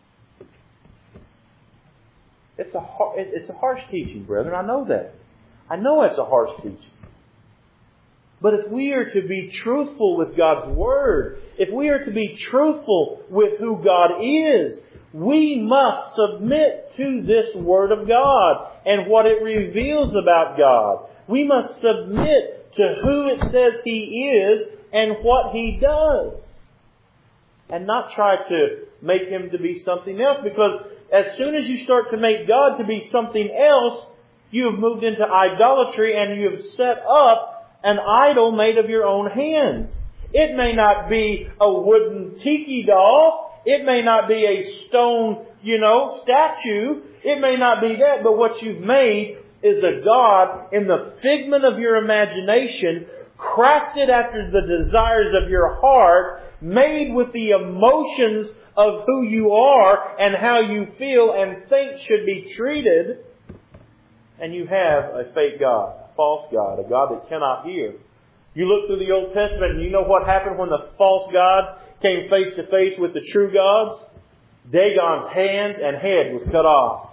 It's a, it's a harsh teaching, brethren. I know that. I know it's a harsh teaching. But if we are to be truthful with God's Word, if we are to be truthful with who God is, we must submit to this Word of God and what it reveals about God. We must submit to who it says He is and what He does. And not try to make Him to be something else, because as soon as you start to make God to be something else, you have moved into idolatry and you have set up an idol made of your own hands. It may not be a wooden tiki doll. It may not be a stone, you know, statue. It may not be that, but what you've made is a God in the figment of your imagination, crafted after the desires of your heart, made with the emotions of who you are and how you feel and think should be treated. And you have a fake God, a false God, a God that cannot hear. You look through the Old Testament and you know what happened when the false gods came face to face with the true gods? Dagon's hands and head was cut off.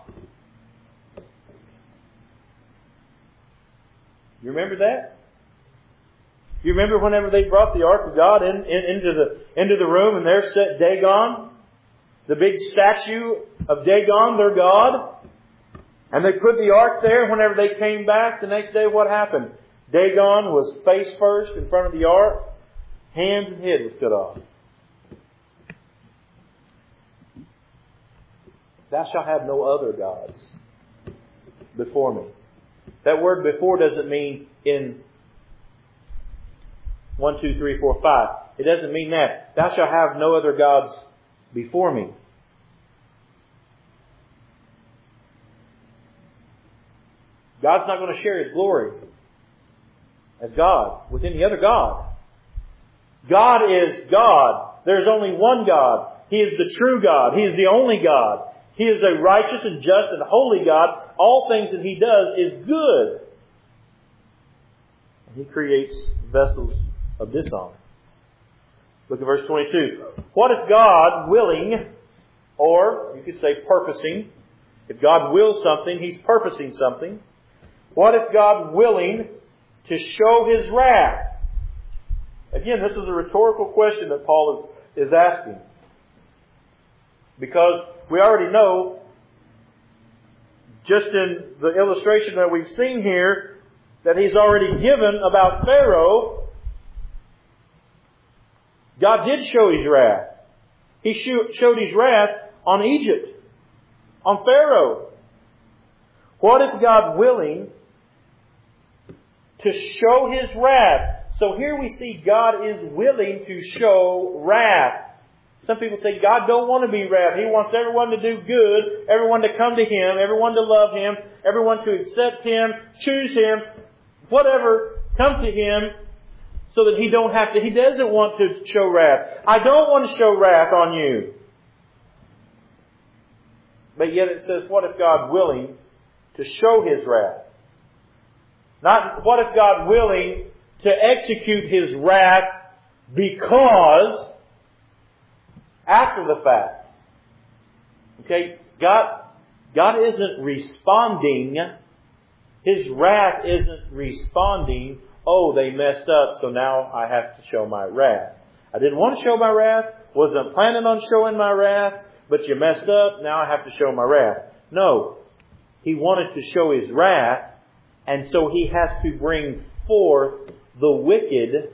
You remember that? You remember whenever they brought the Ark of God in, in, into the into the room and there sat Dagon, the big statue of Dagon, their God? And they put the ark there. Whenever they came back the next day, what happened? Dagon was face first in front of the ark. Hands and head was cut off. Thou shalt have no other gods before me. That word before doesn't mean in one, two, three, four, five. It doesn't mean that. Thou shalt have no other gods before me. God's not going to share His glory as God with any other God. God is God. There's only one God. He is the true God. He is the only God. He is a righteous and just and holy God. All things that He does is good. And He creates vessels of dishonor. Look at verse twenty-two. What if God willing, or you could say purposing, if God wills something, He's purposing something. What if God willing to show His wrath? Again, this is a rhetorical question that Paul is, is asking. Because we already know, just in the illustration that we've seen here, that He's already given about Pharaoh. God did show His wrath. He showed His wrath on Egypt, on Pharaoh. What if God willing to show His wrath, So here we see God is willing to show wrath. Some people say God don't want to be wrath. He wants everyone to do good, everyone to come to Him, everyone to love Him, everyone to accept Him, choose Him, whatever, come to Him so that He don't have to. He doesn't want to show wrath. I don't want to show wrath on you. But yet it says, what if God willing to show His wrath? Not what if God willing to execute His wrath because after the fact. Okay? God, God isn't responding. His wrath isn't responding, oh, they messed up, so now I have to show my wrath. I didn't want to show my wrath, wasn't planning on showing my wrath, but you messed up, now I have to show my wrath. No. He wanted to show His wrath, and so He has to bring forth the wicked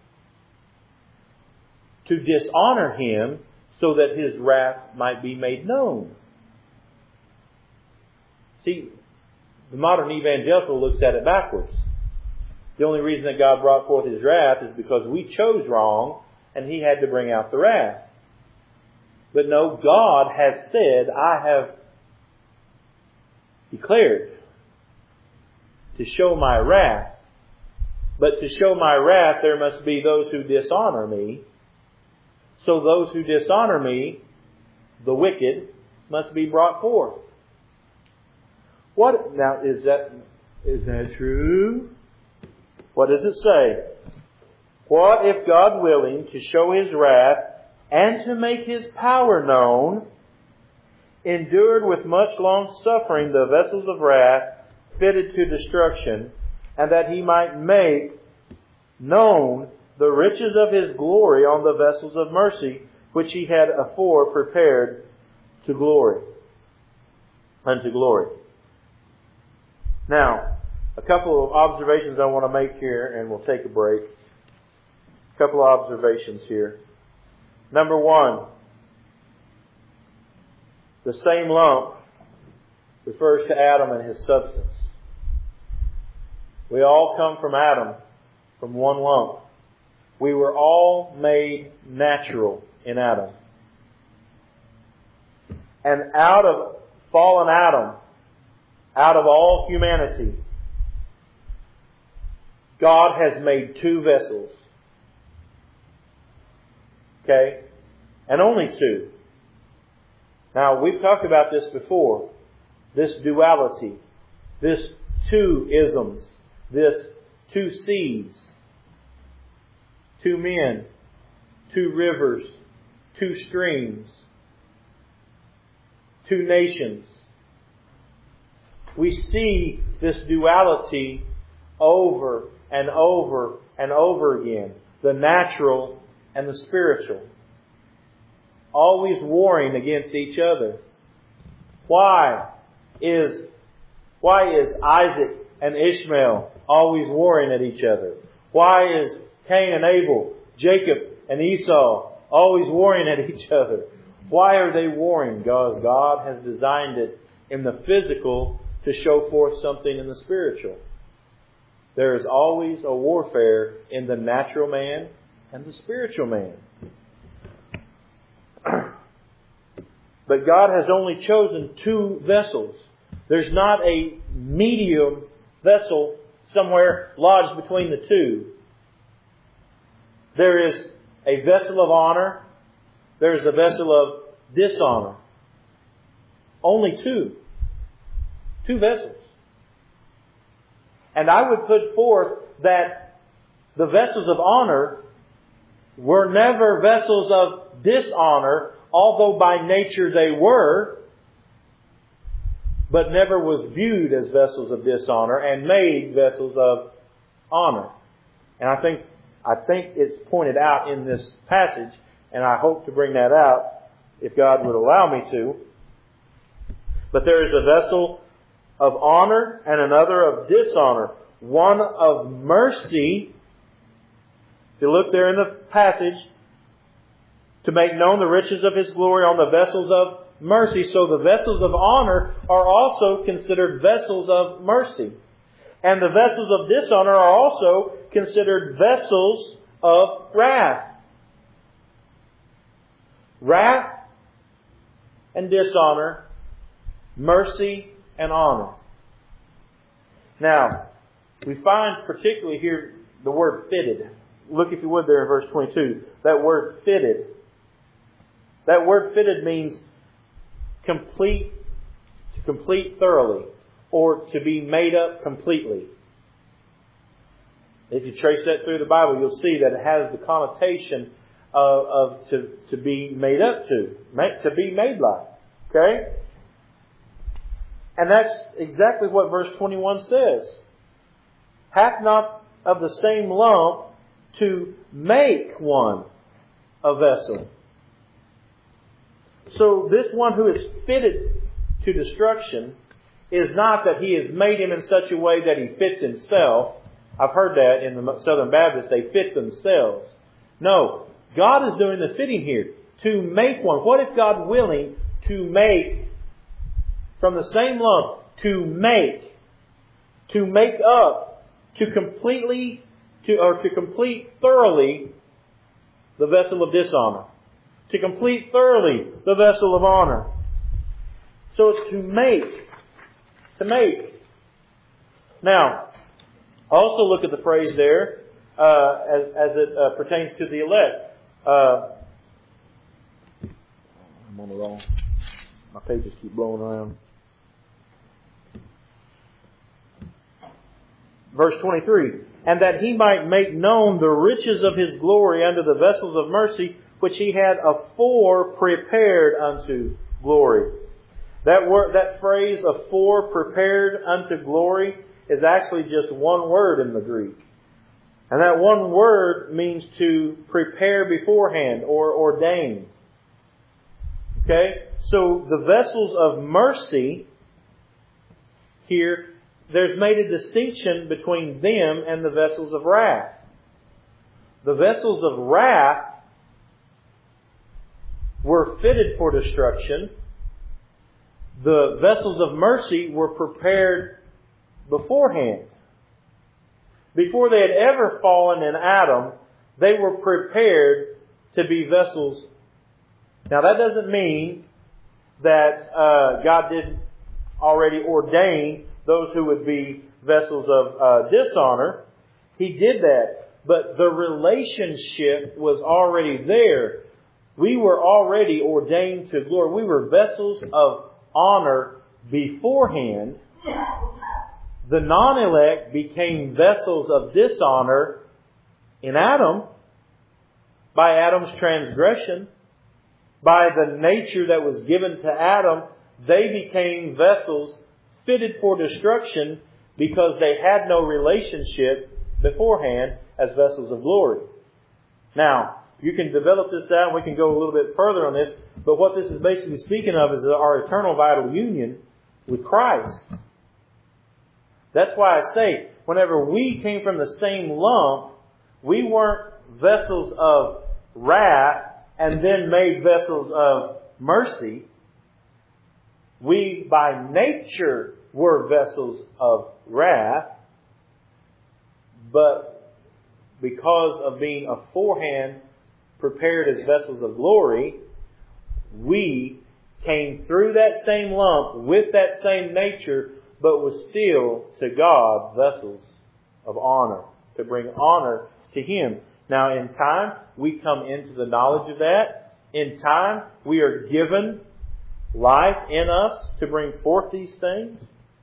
to dishonor Him so that His wrath might be made known. See, the modern evangelical looks at it backwards. The only reason that God brought forth His wrath is because we chose wrong and He had to bring out the wrath. But no, God has said, I have declared to show my wrath. But to show my wrath, there must be those who dishonor me. So those who dishonor me, the wicked, must be brought forth. What now is that? Is that true? What does it say? What if God willing to show His wrath and to make His power known, endured with much long suffering the vessels of wrath fitted to destruction, and that He might make known the riches of His glory on the vessels of mercy, which He had afore prepared to glory, unto glory. Now, a couple of observations I want to make here, and we'll take a break. A couple of observations here. Number one, the same lump refers to Adam and his substance. We all come from Adam, from one lump. We were all made natural in Adam. And out of fallen Adam, out of all humanity, God has made two vessels. Okay? And only two. Now, we've talked about this before. This duality. This two isms. This two seas. Two men. Two rivers. Two streams. Two nations. We see this duality over and over and over again. The natural and the spiritual. Always warring against each other. Why is, why is Isaac and Ishmael always warring at each other? Why is Cain and Abel, Jacob and Esau always warring at each other? Why are they warring? Because God has designed it in the physical to show forth something in the spiritual. There is always a warfare in the natural man and the spiritual man. But God has only chosen two vessels. There's not a medium vessel somewhere lodged between the two. There is a vessel of honor. There is a vessel of dishonor. Only two. Two vessels. And I would put forth that the vessels of honor were never vessels of dishonor, although by nature they were, but never was viewed as vessels of dishonor and made vessels of honor. And I think, I think it's pointed out in this passage, and I hope to bring that out if God would allow me to. But there is a vessel of honor and another of dishonor. One of mercy. If you look there in the passage, to make known the riches of His glory on the vessels of mercy. So the vessels of honor are also considered vessels of mercy. And the vessels of dishonor are also considered vessels of wrath. Wrath and dishonor, mercy and honor. Now, we find particularly here the word fitted. Look, if you would, there in verse twenty-two. That word fitted. That word fitted means complete, to complete thoroughly, or to be made up completely. If you trace that through the Bible, you'll see that it has the connotation of, of to, to be made up to, to be made like. Okay? And that's exactly what verse twenty-one says. Hath not of the same lump to make one a vessel. So this one who is fitted to destruction is not that He has made him in such a way that he fits himself. I've heard that in the Southern Baptists, they fit themselves. No, God is doing the fitting here. To make one. What if God willing to make from the same lump, to make, to make up, to completely, to or to complete thoroughly the vessel of dishonor. To complete thoroughly the vessel of honor. So it's to make. To make. Now, also look at the phrase there uh, as, as it uh, pertains to the elect. Uh, I'm on the wrong. My pages keep blowing around. Verse twenty-three. And that He might make known the riches of His glory unto the vessels of mercy, which He had afore prepared unto glory. That word, that phrase, afore prepared unto glory, is actually just one word in the Greek. And that one word means to prepare beforehand or ordain. Okay? So the vessels of mercy here, there's made a distinction between them and the vessels of wrath. The vessels of wrath were fitted for destruction. The vessels of mercy were prepared beforehand. Before they had ever fallen in Adam, they were prepared to be vessels. Now that doesn't mean that uh, God didn't already ordain those who would be vessels of uh, dishonor. He did that. But the relationship was already there. We were already ordained to glory. We were vessels of honor beforehand. The non-elect became vessels of dishonor in Adam by Adam's transgression. By the nature that was given to Adam, they became vessels fitted for destruction because they had no relationship beforehand as vessels of glory. Now, you can develop this down. We can go a little bit further on this. But what this is basically speaking of is our eternal vital union with Christ. That's why I say, whenever we came from the same lump, we weren't vessels of wrath and then made vessels of mercy. We, by nature, were vessels of wrath. But because of being aforehand prepared as vessels of glory, we came through that same lump with that same nature, but was still to God vessels of honor, to bring honor to Him. Now in time, we come into the knowledge of that. In time, we are given life in us to bring forth these things.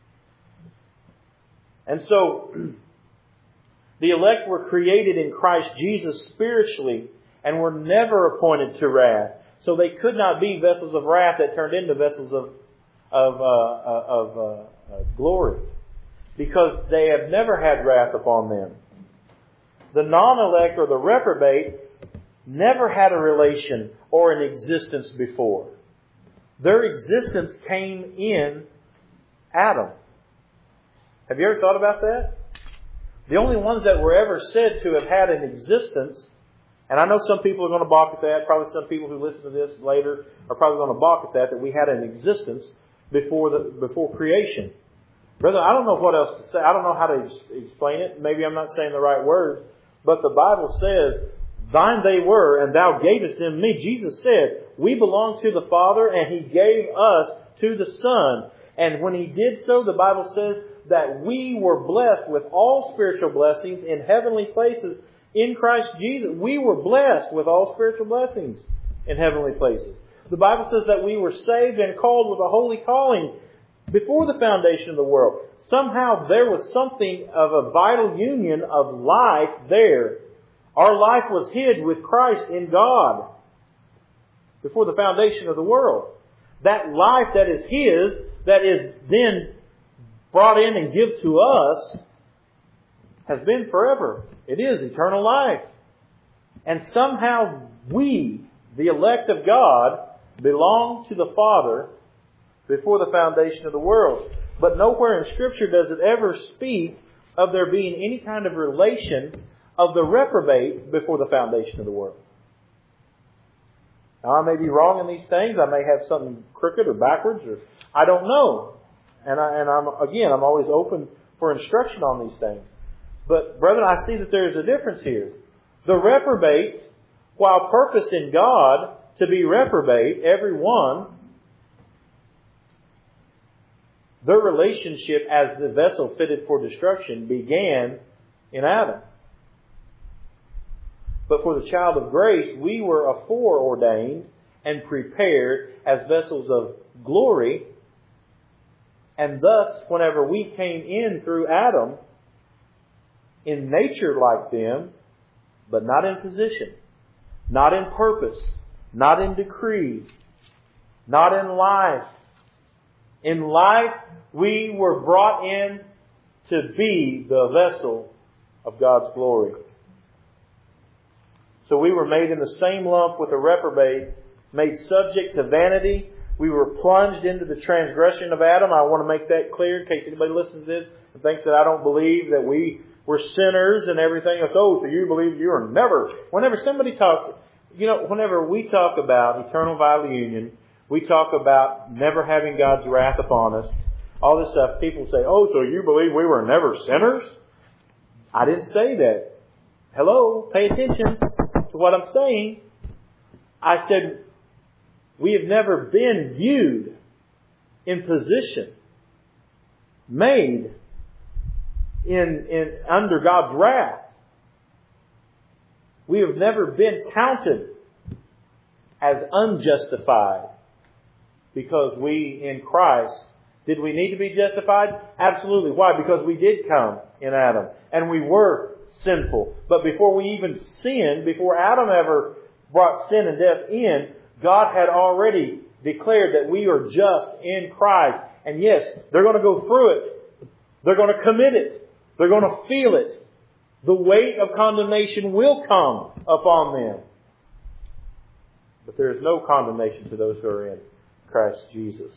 And so, the elect were created in Christ Jesus spiritually and were never appointed to wrath. So they could not be vessels of wrath that turned into vessels of of, uh, of uh, uh, glory, because they have never had wrath upon them. The non-elect or the reprobate never had a relation or an existence before. Their existence came in Adam. Have you ever thought about that? The only ones that were ever said to have had an existence, and I know some people are going to balk at that, probably some people who listen to this later are probably going to balk at that, that we had an existence before the before creation. Brother, I don't know what else to say. I don't know how to ex- explain it. Maybe I'm not saying the right words. But the Bible says, thine they were, and thou gavest them me. Jesus said, we belong to the Father, and He gave us to the Son. And when He did so, the Bible says that we were blessed with all spiritual blessings in heavenly places in Christ Jesus. We were blessed with all spiritual blessings in heavenly places. The Bible says that we were saved and called with a holy calling before the foundation of the world. Somehow there was something of a vital union of life there. Our life was hid with Christ in God before the foundation of the world. That life that is His, that is then brought in and given to us, has been forever. It is eternal life. And somehow we, the elect of God, belong to the Father before the foundation of the world. But nowhere in Scripture does it ever speak of there being any kind of relation of the reprobate before the foundation of the world. Now, I may be wrong in these things. I may have something crooked or backwards, or I don't know. And, I, and I'm again, I'm always open for instruction on these things. But, brethren, I see that there's a difference here. The reprobate, while purposed in God to be reprobate, every one, their relationship as the vessel fitted for destruction began in Adam. But for the child of grace, we were aforeordained and prepared as vessels of glory. And thus, whenever we came in through Adam, in nature like them, but not in position, not in purpose, not in decree, not in life. In life, we were brought in to be the vessel of God's glory. So we were made in the same lump with a reprobate, made subject to vanity. We were plunged into the transgression of Adam. I want to make that clear in case anybody listens to this and thinks that I don't believe that we were sinners and everything else. Oh, so you believe you are never... Whenever somebody talks... You know, whenever we talk about eternal vital union, we talk about never having God's wrath upon us, all this stuff, people say, oh, so you believe we were never sinners? I didn't say that. Hello, pay attention to what I'm saying. I said, we have never been viewed in position, made in, in under God's wrath. We have never been counted as unjustified because we in Christ, did we need to be justified? Absolutely. Why? Because we did come in Adam and we were sinful. But before we even sinned, before Adam ever brought sin and death in, God had already declared that we are just in Christ. And yes, they're going to go through it. They're going to commit it. They're going to feel it. The weight of condemnation will come upon them. But there is no condemnation to those who are in Christ Jesus.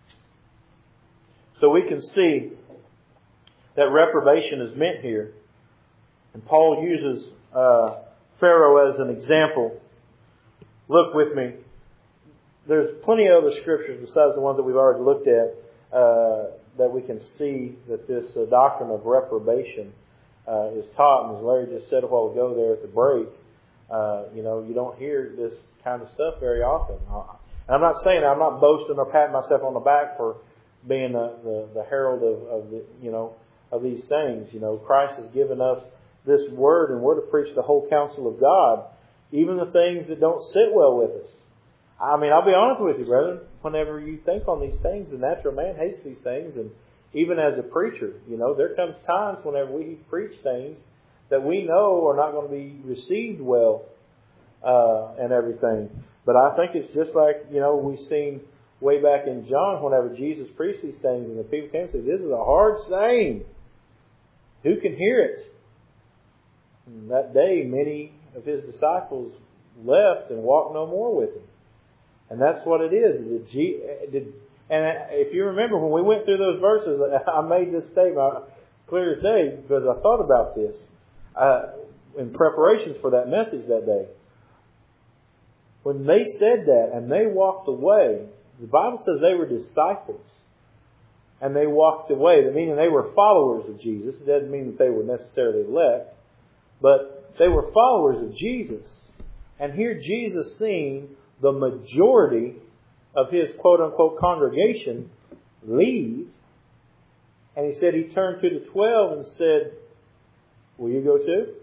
So we can see that reprobation is meant here. And Paul uses uh, Pharaoh as an example. Look with me. There's plenty of other scriptures besides the ones that we've already looked at uh, that we can see that this uh, doctrine of reprobation Uh, is taught, and as Larry just said a while ago there at the break, uh, you know, you don't hear this kind of stuff very often. And I'm not saying I'm not boasting or patting myself on the back for being the, the, the herald of, of the, you know, of these things. You know, Christ has given us this word, and we're to preach the whole counsel of God, even the things that don't sit well with us. I mean, I'll be honest with you, brethren. Whenever you think on these things, the natural man hates these things, and even as a preacher, you know, there comes times whenever we preach things that we know are not going to be received well uh, and everything. But I think it's just like, you know, we've seen way back in John whenever Jesus preached these things and the people came and said, this is a hard saying. Who can hear it? And that day, many of His disciples left and walked no more with Him. And that's what it is. Did G- did And if you remember, when we went through those verses, I made this statement clear as day because I thought about this uh, in preparations for that message that day. When they said that and they walked away, the Bible says they were disciples. and they walked away. Meaning they were followers of Jesus. It doesn't mean that they were necessarily elect, but they were followers of Jesus. And here Jesus seeing the majority of his quote-unquote congregation leave. And he said he turned to the twelve and said, will you go too?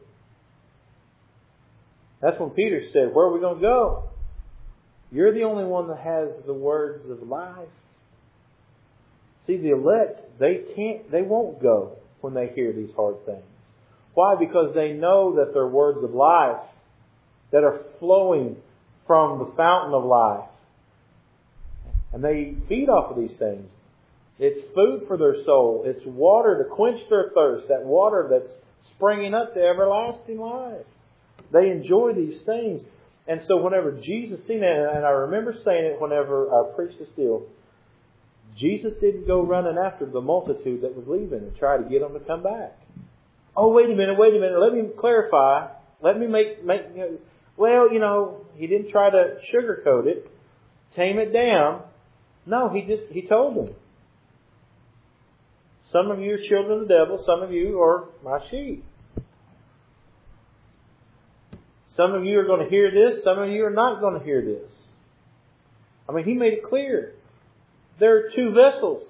That's when Peter said, where are we going to go? You're the only one that has the words of life. See, the elect, they can't, they won't go when they hear these hard things. Why? Because they know that they're words of life that are flowing from the fountain of life. And they feed off of these things. It's food for their soul. It's water to quench their thirst. That water that's springing up to everlasting life. They enjoy these things. And so whenever Jesus seen that, and I remember saying it whenever I preached this deal, Jesus didn't go running after the multitude that was leaving and try to get them to come back. Oh, wait a minute, wait a minute. Let me clarify. Let me make, make, you know, well, you know, he didn't try to sugarcoat it, tame it down. No, he just, he told them. Some of you are children of the devil. Some of you are my sheep. Some of you are going to hear this. Some of you are not going to hear this. I mean, he made it clear. There are two vessels.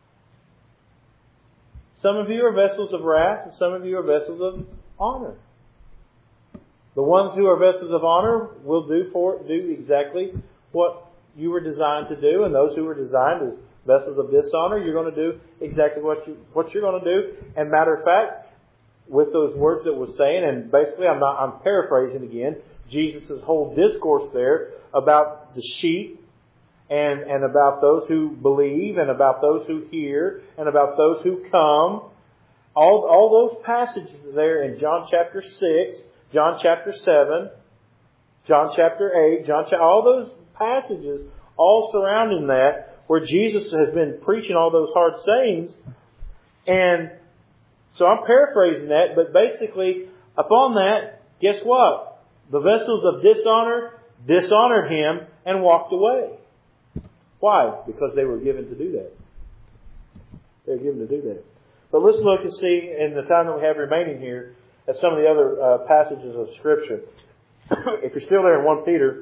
Some of you are vessels of wrath, and some of you are vessels of honor. The ones who are vessels of honor will do for do exactly what you were designed to do, and those who were designed as vessels of dishonor, you're going to do exactly what you what you're going to do. And matter of fact, with those words that we're saying, and basically I'm not I'm paraphrasing again, Jesus' whole discourse there about the sheep and, and about those who believe and about those who hear and about those who come. All all those passages there in John chapter six, John chapter seven, John chapter eight, John chapter all those passages all surrounding that, where Jesus has been preaching all those hard sayings. And so I'm paraphrasing that, but basically upon that, guess what? The vessels of dishonor dishonored him and walked away. Why? Because they were given to do that. They were given to do that. But let's look and see, in the time that we have remaining here, at some of the other uh, passages of Scripture. If you're still there in First Peter,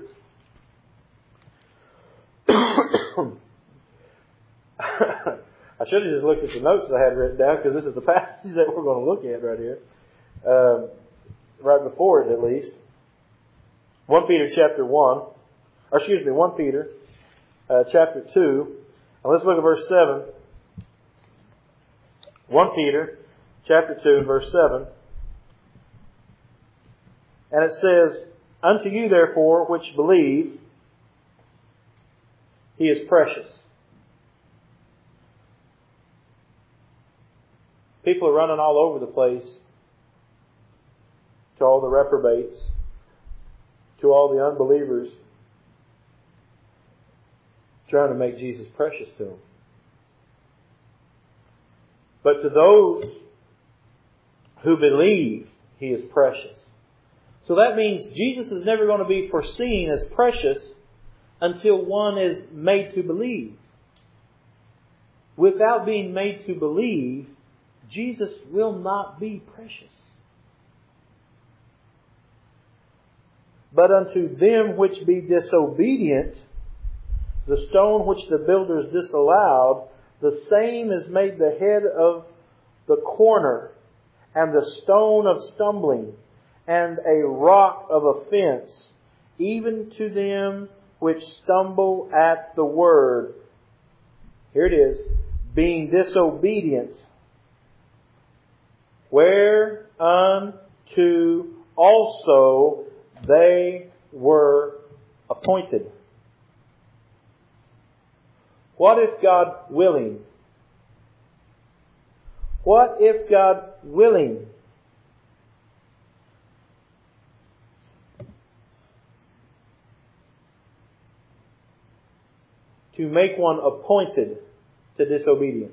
I should have just looked at the notes that I had written down, because this is the passage that we're going to look at right here. Um, right before it, at least. First Peter chapter one. Or excuse me, First Peter uh, chapter two. And let's look at verse seven. First Peter chapter two, verse seven. And it says, unto you therefore which believe, he is precious. People are running all over the place to all the reprobates, to all the unbelievers, trying to make Jesus precious to them. But to those who believe, he is precious. So that means Jesus is never going to be foreseen as precious until one is made to believe. Without being made to believe, Jesus will not be precious. But unto them which be disobedient, the stone which the builders disallowed, the same is made the head of the corner, and the stone of stumbling, and a rock of offense, even to them which stumble at the word. Here it is. Being disobedient, whereunto also they were appointed. What if God willing? What if God willing to make one appointed to disobedience?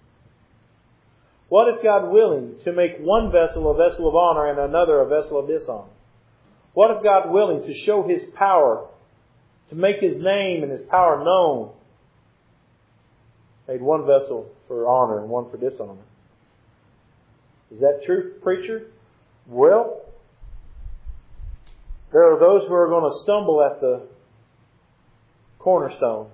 What if God willing to make one vessel a vessel of honor and another a vessel of dishonor? What if God willing to show His power, to make His name and His power known, Made one vessel for honor and one for dishonor. Is that true, preacher? Well, there are those who are going to stumble at the cornerstone.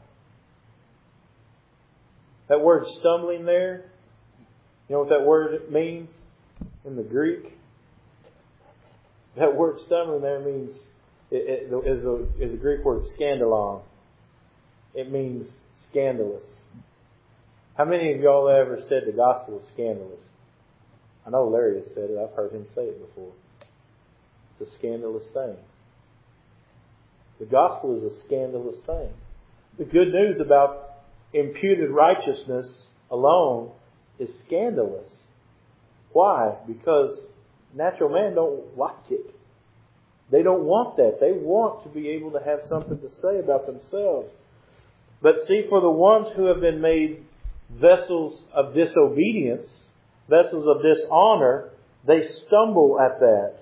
That word stumbling there, you know what that word means in the Greek? That word stumbling there means, it, it, is, a, is a Greek word scandalon. It means scandalous. How many of y'all ever said the gospel is scandalous? I know Larry has said it. I've heard him say it before. It's a scandalous thing. The gospel is a scandalous thing. The good news about imputed righteousness alone is scandalous. Why? Because natural man don't like it. They don't want that. They want to be able to have something to say about themselves. But see, for the ones who have been made vessels of disobedience, vessels of dishonor, they stumble at that.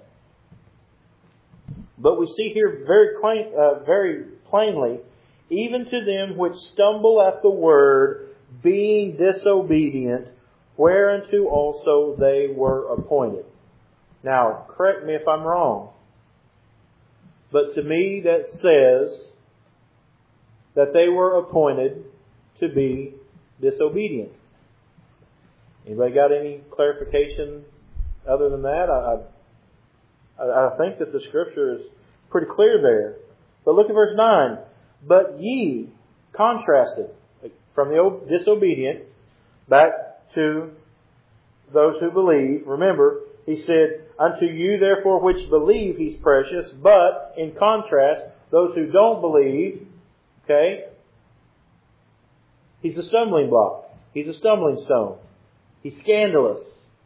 But we see here very plain, uh, very plainly, even to them which stumble at the word, being disobedient, whereunto also they were appointed. Now, correct me if I'm wrong, but to me that says that they were appointed to be disobedient. Anybody got any clarification other than that? I, I, I think that the Scripture is pretty clear there. But look at verse nine. But ye, contrasted from the disobedient back to those who believe. Remember, he said, unto you therefore which believe he's precious. But in contrast, those who don't believe, okay, he's a stumbling block. He's a stumbling stone. He's scandalous.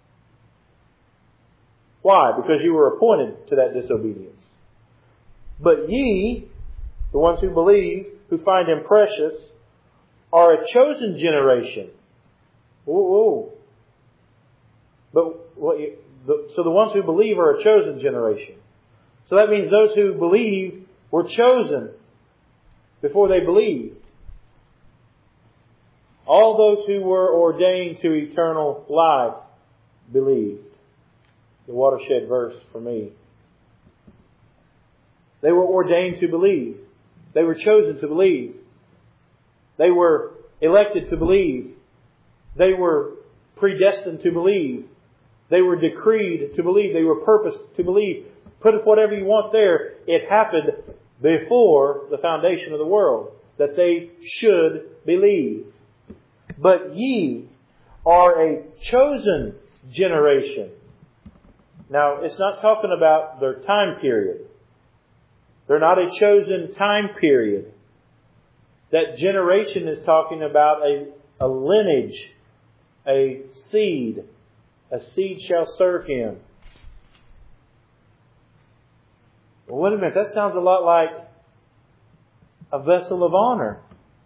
Why? Because you were appointed to that disobedience. But ye, the ones who believe, who find Him precious, are a chosen generation. Whoa, whoa. But what you, the, so the ones who believe are a chosen generation. So that means those who believe were chosen before they believed. All those who were ordained to eternal life believed. The watershed verse for me. They were ordained to believe. They were chosen to believe. They were elected to believe. They were predestined to believe. They were decreed to believe. They were purposed to believe. Put whatever you want there. It happened before the foundation of the world that they should believe. But ye are a chosen generation. Now, it's not talking about their time period. They're not a chosen time period. That generation is talking about a, a lineage, a seed. A seed shall serve him. Well, wait a minute. That sounds a lot like a vessel of honor.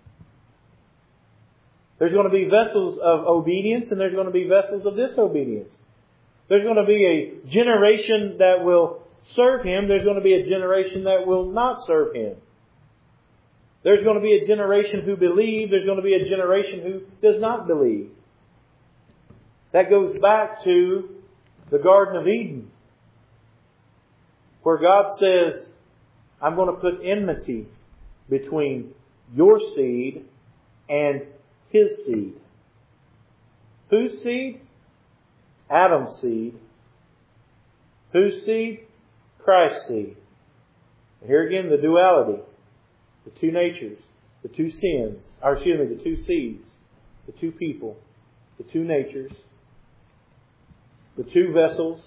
There's going to be vessels of obedience and there's going to be vessels of disobedience. There's going to be a generation that will serve Him. There's going to be a generation that will not serve Him. There's going to be a generation who believe. There's going to be a generation who does not believe. That goes back to the Garden of Eden, where God says, I'm going to put enmity between your seed and His seed. Whose seed? Adam's seed. Whose seed? Christ's seed. Here again, the duality. The two natures. The two sins. Or excuse me, the two seeds. The two people. The two natures. The two vessels.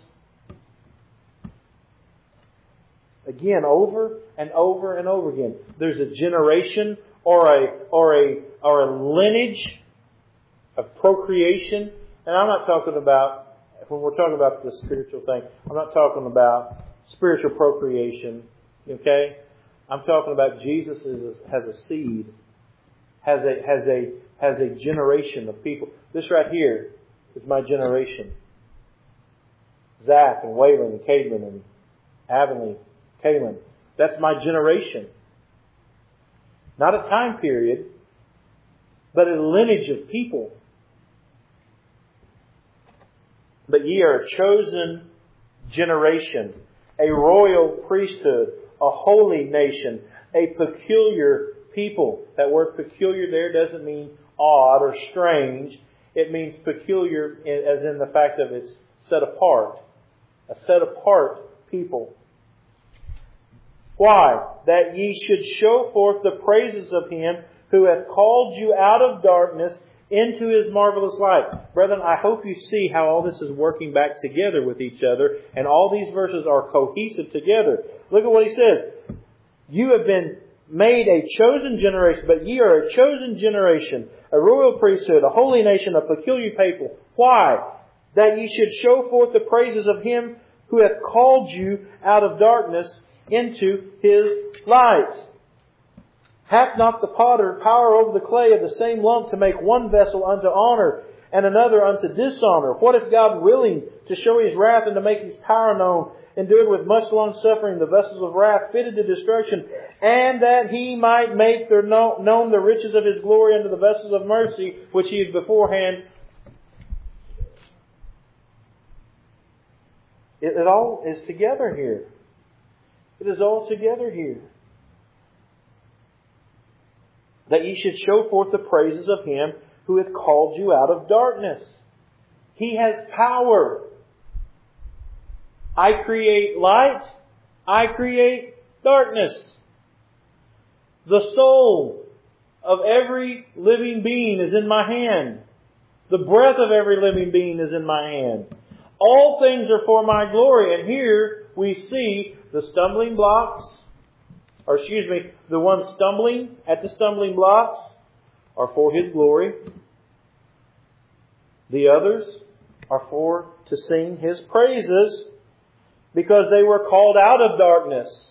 Again, over and over and over again. There's a generation or a or a or a lineage of procreation. And I'm not talking about, when we're talking about the spiritual thing, I'm not talking about spiritual procreation. Okay? I'm talking about Jesus is a, has a seed, has a has a has a generation of people. This right here is my generation. Zach and Waylon and Cademan and Avonlea, Kaylin. That's my generation. Not a time period. but a lineage of people. But ye are a chosen generation, a royal priesthood, a holy nation, a peculiar people. That word peculiar there doesn't mean odd or strange. It means peculiar as in the fact of it's set apart. A set apart people. Why? That ye should show forth the praises of Him who hath called you out of darkness into His marvelous light. Brethren, I hope you see how all this is working back together with each other, and all these verses are cohesive together. Look at what he says. You have been made a chosen generation, but ye are a chosen generation, a royal priesthood, a holy nation, a peculiar people. Why? That ye should show forth the praises of Him who hath called you out of darkness into His light. Hath not the potter power over the clay of the same lump to make one vessel unto honor and another unto dishonor? What if God, willing to show His wrath and to make His power known, endured with much long suffering the vessels of wrath fitted to destruction, and that He might make there known the riches of His glory unto the vessels of mercy, which He had beforehand. It, it all is together here. It is all together here. That ye should show forth the praises of Him who hath called you out of darkness. He has power. I create light. I create darkness. The soul of every living being is in my hand. The breath of every living being is in my hand. All things are for my glory. And here we see the stumbling blocks, or excuse me, the ones stumbling at the stumbling blocks are for His glory. The others are for to sing His praises because they were called out of darkness.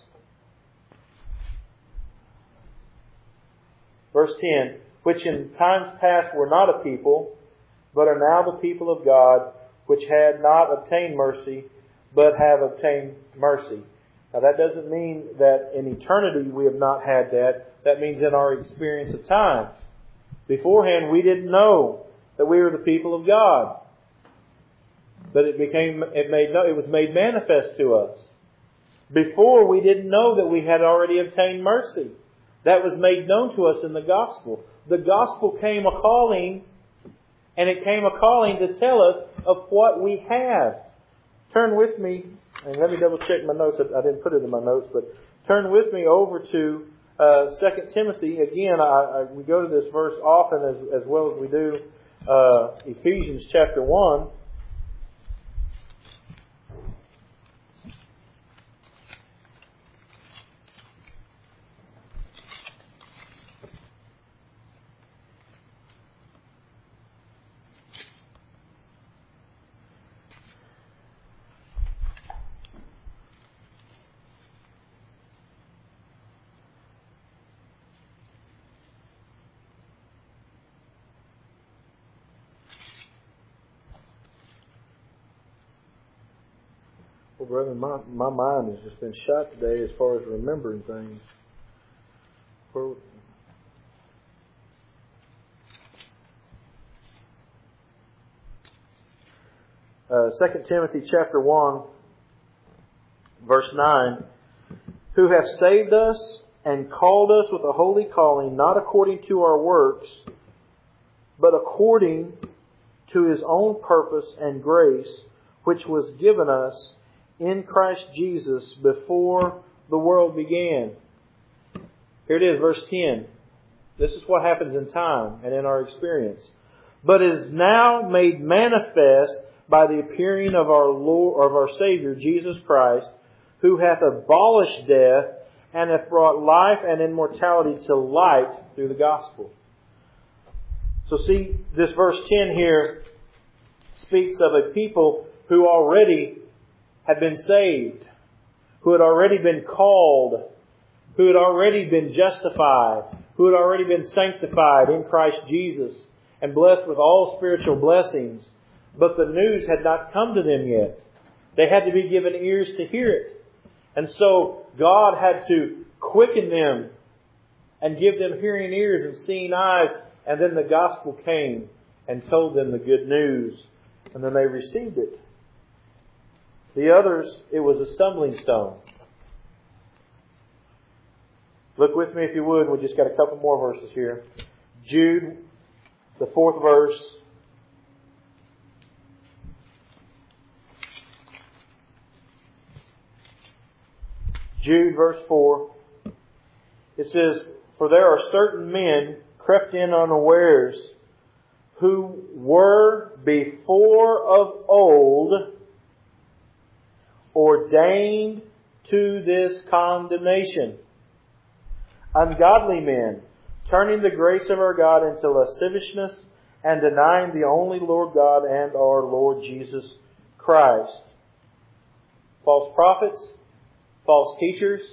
Verse ten, which in times past were not a people, but are now the people of God, which had not obtained mercy, but have obtained mercy. Now that doesn't mean that in eternity we have not had that. That means in our experience of time. Beforehand we didn't know that we were the people of God. But it became, it made, it was made manifest to us. Before we didn't know that we had already obtained mercy. That was made known to us in the gospel. The gospel came a calling, and it came a calling to tell us of what we have. Turn with me, and let me double check my notes. I didn't put it in my notes, but turn with me over to uh, Second Timothy. Again, I, I, we go to this verse often as, as well as we do uh, Ephesians chapter one. Well, brother, my, my mind has just been shot today as far as remembering things. Where, uh, Second Timothy chapter one, verse nine, who hath saved us and called us with a holy calling, not according to our works, but according to His own purpose and grace, which was given us in Christ Jesus before the world began. Here it is, verse ten. This is what happens in time and in our experience. But is now made manifest by the appearing of our Lord, of our Savior Jesus Christ, who hath abolished death and hath brought life and immortality to light through the gospel. So see, this verse ten here speaks of a people who already had been saved, who had already been called, who had already been justified, who had already been sanctified in Christ Jesus and blessed with all spiritual blessings. But the news had not come to them yet. They had to be given ears to hear it. And so God had to quicken them and give them hearing ears and seeing eyes And then the gospel came and told them the good news, and then they received it. The others, it was a stumbling stone. Look with me if you would. We just got a couple more verses here. Jude, the fourth verse. Jude, verse four. It says, "For there are certain men crept in unawares, who were before of old ordained to this condemnation. Ungodly men, turning the grace of our God into lasciviousness and denying the only Lord God and our Lord Jesus Christ." False prophets, false teachers,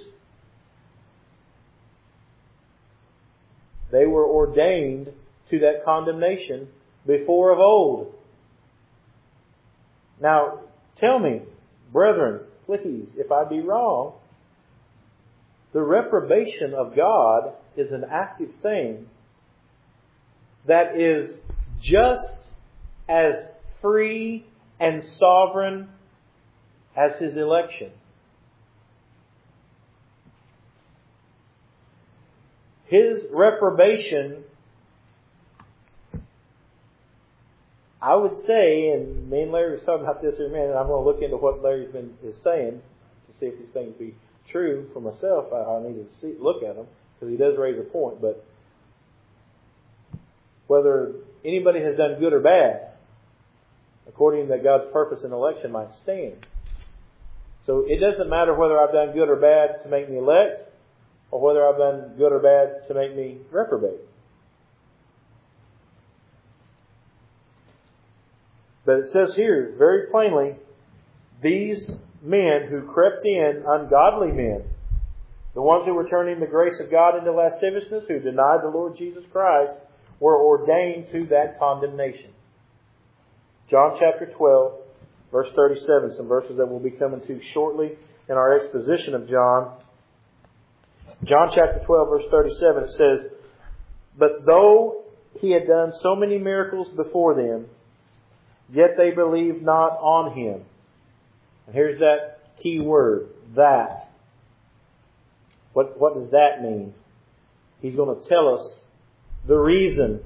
they were ordained to that condemnation before of old. Now, tell me, brethren, please, if I be wrong, the reprobation of God is an active thing that is just as free and sovereign as His election. His reprobation, I would say, and me and Larry was talking about this in a minute, and I'm going to look into what Larry's been is saying to see if these things be true for myself. I, I need to see, look at them, because he does raise a point. But whether anybody has done good or bad, according to God's purpose and election, might stand. So it doesn't matter whether I've done good or bad to make me elect, or whether I've done good or bad to make me reprobate. But it says here, very plainly, these men who crept in, ungodly men, the ones who were turning the grace of God into lasciviousness, who denied the Lord Jesus Christ, were ordained to that condemnation. John chapter twelve, verse thirty-seven, some verses that we'll be coming to shortly in our exposition of John. John chapter twelve, verse thirty-seven, it says, "But though He had done so many miracles before them, yet they believed not on Him." And here's that key word, that. What, what does that mean? He's going to tell us the reason.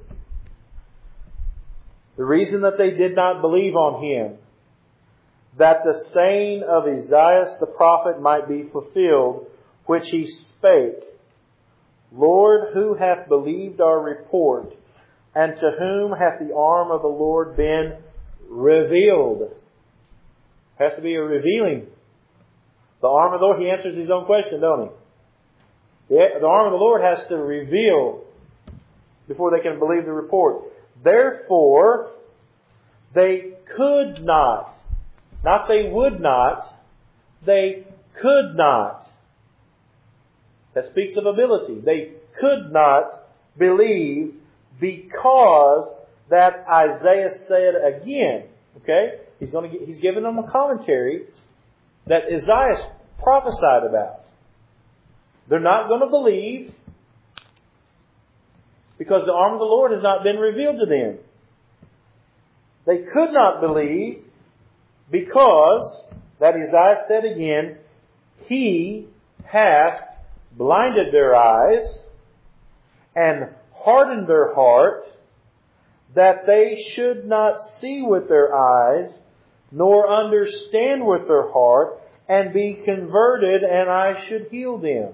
The reason that they did not believe on Him. That the saying of Isaiah the prophet might be fulfilled, which he spake, "Lord, who hath believed our report? And to whom hath the arm of the Lord been revealed?" Has to be a revealing. The arm of the Lord, He answers His own question, don't He? The, the arm of the Lord has to reveal before they can believe the report. Therefore, they could not, not they would not, they could not. That speaks of ability. They could not believe because that Isaiah said again. Okay? He's going to get, he's giving them a commentary that Isaiah prophesied about. They're not going to believe because the arm of the Lord has not been revealed to them. They could not believe because that Isaiah said again, He hath blinded their eyes and hardened their heart, that they should not see with their eyes, nor understand with their heart, and be converted, and I should heal them.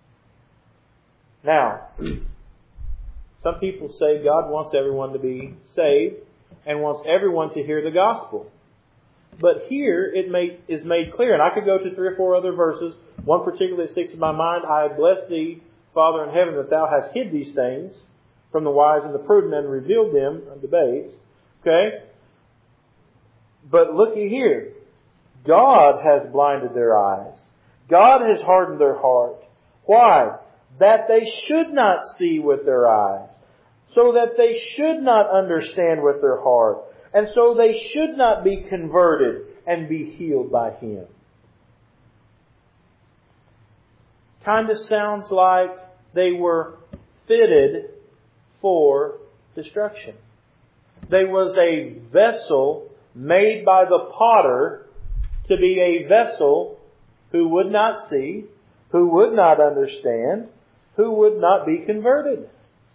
Now, some people say God wants everyone to be saved and wants everyone to hear the gospel. But here it may, is made clear, and I could go to three or four other verses. One particularly that sticks in my mind, "I bless Thee, Father in heaven, that Thou hast hid these things from the wise and the prudent and revealed them unto babes." Okay? But looky here. God has blinded their eyes. God has hardened their heart. Why? That they should not see with their eyes. So that they should not understand with their heart. And so they should not be converted and be healed by Him. Kind of sounds like they were fitted for destruction. They was a vessel made by the potter to be a vessel who would not see, who would not understand, who would not be converted.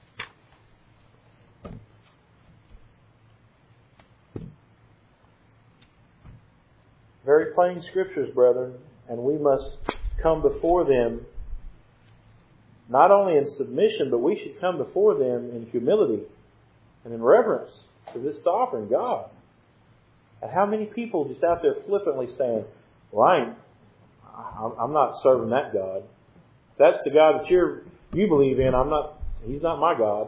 Very plain scriptures, brethren, and we must come before them not only in submission, but we should come before them in humility and in reverence to this sovereign God. And how many people just out there flippantly saying, well, I ain't, I'm not serving that God. If that's the God that you're, you believe in, I'm not, He's not my God.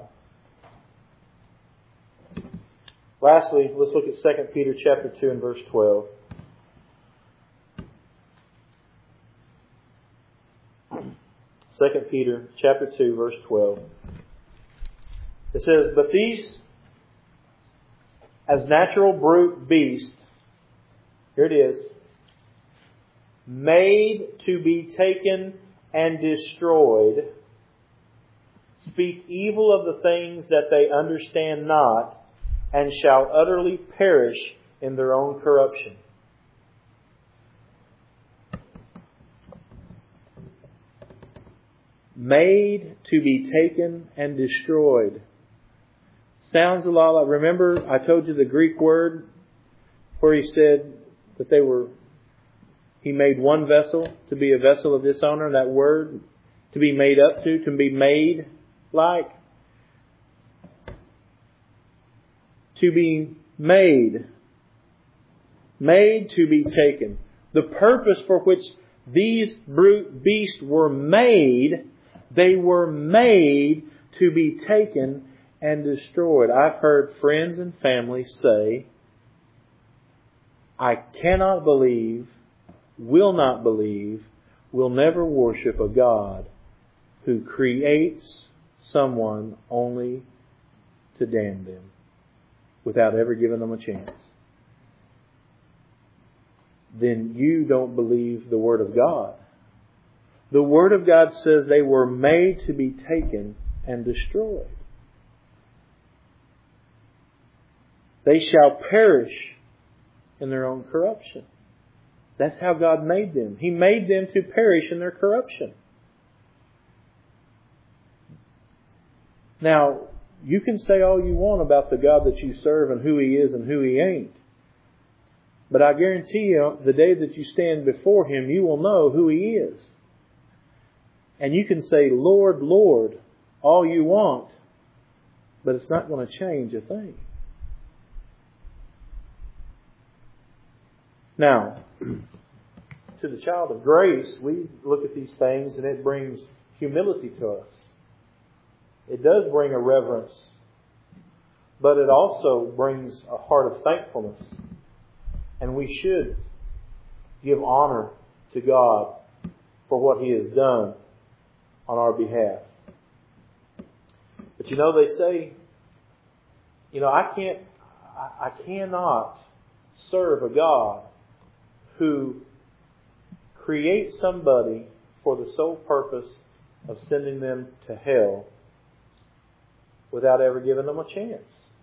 Lastly, let's look at Second Peter chapter two and verse twelve. Second Peter chapter two, verse twelve. It says, but these, as natural brute beasts, here it is, made to be taken and destroyed, speak evil of the things that they understand not, and shall utterly perish in their own corruption. Made to be taken and destroyed. Sounds a lot like, remember I told you the Greek word where he said that they were, he made one vessel to be a vessel of dishonor. That word, to be made up to, to be made like. To be made. Made to be taken. The purpose for which these brute beasts were made, they were made to be taken and destroyed. I've heard friends and family say, I cannot believe, will not believe, will never worship a God who creates someone only to damn them without ever giving them a chance. Then you don't believe the Word of God. The Word of God says they were made to be taken and destroyed. They shall perish in their own corruption. That's how God made them. He made them to perish in their corruption. Now, you can say all you want about the God that you serve and who He is and who He ain't. But I guarantee you, the day that you stand before Him, you will know who He is. And you can say, Lord, Lord, all you want, but it's not going to change a thing. Now, to the child of grace, we look at these things and it brings humility to us. It does bring a reverence, but it also brings a heart of thankfulness. And we should give honor to God for what He has done on our behalf. But you know, they say, you know, I can't, I, I cannot serve a God who creates somebody for the sole purpose of sending them to hell without ever giving them a chance.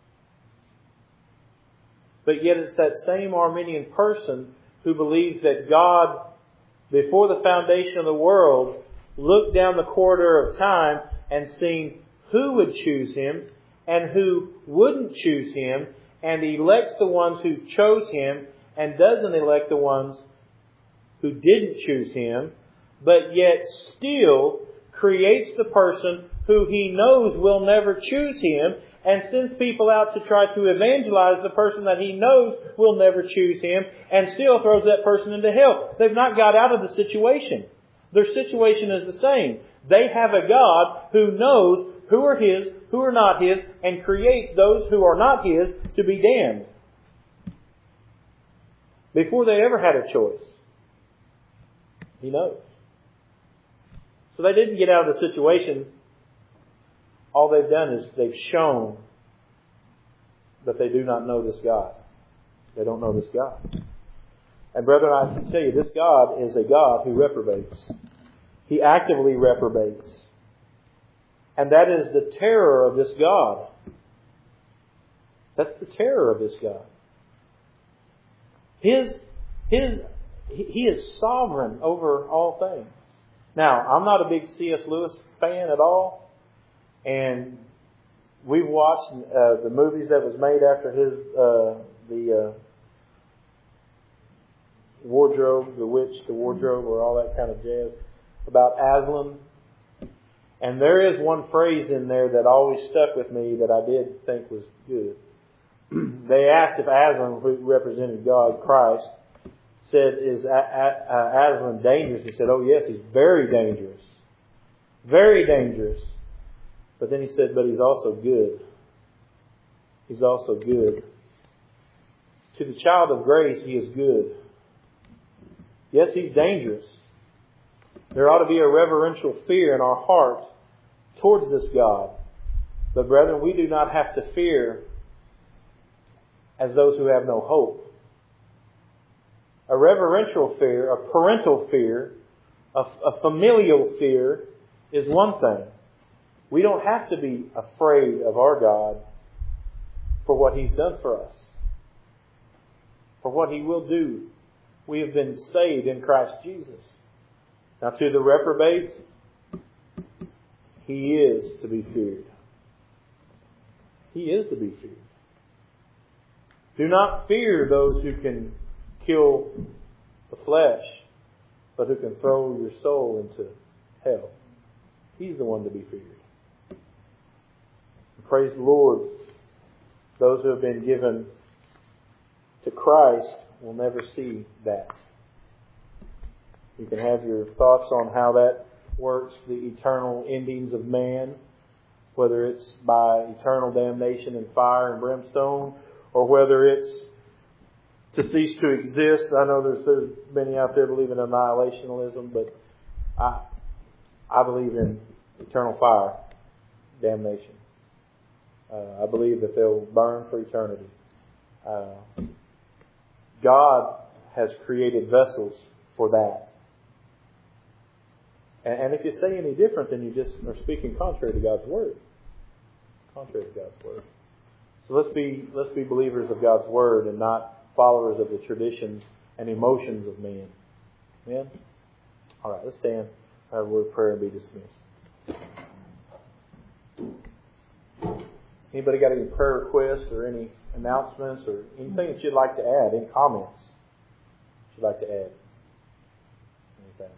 But yet it's that same Arminian person who believes that God, before the foundation of the world, looked down the corridor of time and seen who would choose Him and who wouldn't choose Him, and elects the ones who chose Him and doesn't elect the ones who didn't choose Him, but yet still creates the person who He knows will never choose Him and sends people out to try to evangelize the person that He knows will never choose Him and still throws that person into hell. They've not got out of the situation. Their situation is the same. They have a God who knows who are His, who are not His, and creates those who are not His to be damned before they ever had a choice. He knows. So they didn't get out of the situation. All they've done is they've shown that they do not know this God. They don't know this God. And brethren, I can tell you, this God is a God who reprobates. He actively reprobates. And that is the terror of this God. That's the terror of this God. His, his, He is sovereign over all things. Now, I'm not a big C S Lewis fan at all, and we've watched uh, the movies that was made after his uh, the uh, wardrobe, the witch, the wardrobe, or all that kind of jazz about Aslan. And there is one phrase in there that always stuck with me that I did think was good. They asked if Aslan, who represented God, Christ, said, is Aslan dangerous? He said, oh yes, he's very dangerous. Very dangerous. But then he said, but he's also good. He's also good. To the child of grace, he is good. Yes, he's dangerous. There ought to be a reverential fear in our heart towards this God. But brethren, we do not have to fear as those who have no hope. A reverential fear, a parental fear, a, a familial fear is one thing. We don't have to be afraid of our God for what He's done for us, for what He will do. We have been saved in Christ Jesus. Now to the reprobate, He is to be feared. He is to be feared. Do not fear those who can kill the flesh, but who can throw your soul into hell. He's the one to be feared. And praise the Lord, those who have been given to Christ will never see that. You can have your thoughts on how that works, the eternal endings of man, whether it's by eternal damnation in fire and brimstone, or whether it's to cease to exist. I know there's, there's many out there believe in annihilationism, but I I believe in eternal fire, damnation. Uh, I believe that they'll burn for eternity. Uh, God has created vessels for that. And, and if you say any different, then you just are speaking contrary to God's Word. Contrary to God's Word. So let's be let's be believers of God's Word and not followers of the traditions and emotions of men. Amen? All right, let's stand, have a word of prayer, and be dismissed. Anybody got any prayer requests or any announcements or anything that you'd like to add? Any comments that you'd like to add? Anything?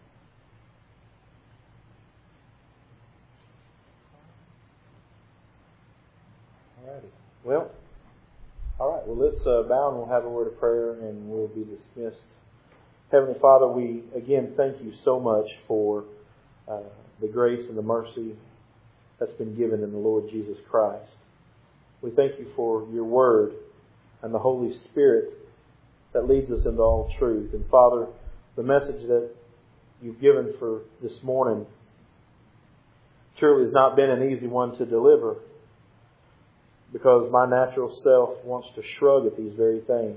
All righty. Well, all right. Well, let's uh, bow and we'll have a word of prayer and we'll be dismissed. Heavenly Father, we again thank you so much for uh, the grace and the mercy that's been given in the Lord Jesus Christ. We thank you for your Word and the Holy Spirit that leads us into all truth. And Father, the message that you've given for this morning truly has not been an easy one to deliver, because my natural self wants to shrug at these very things.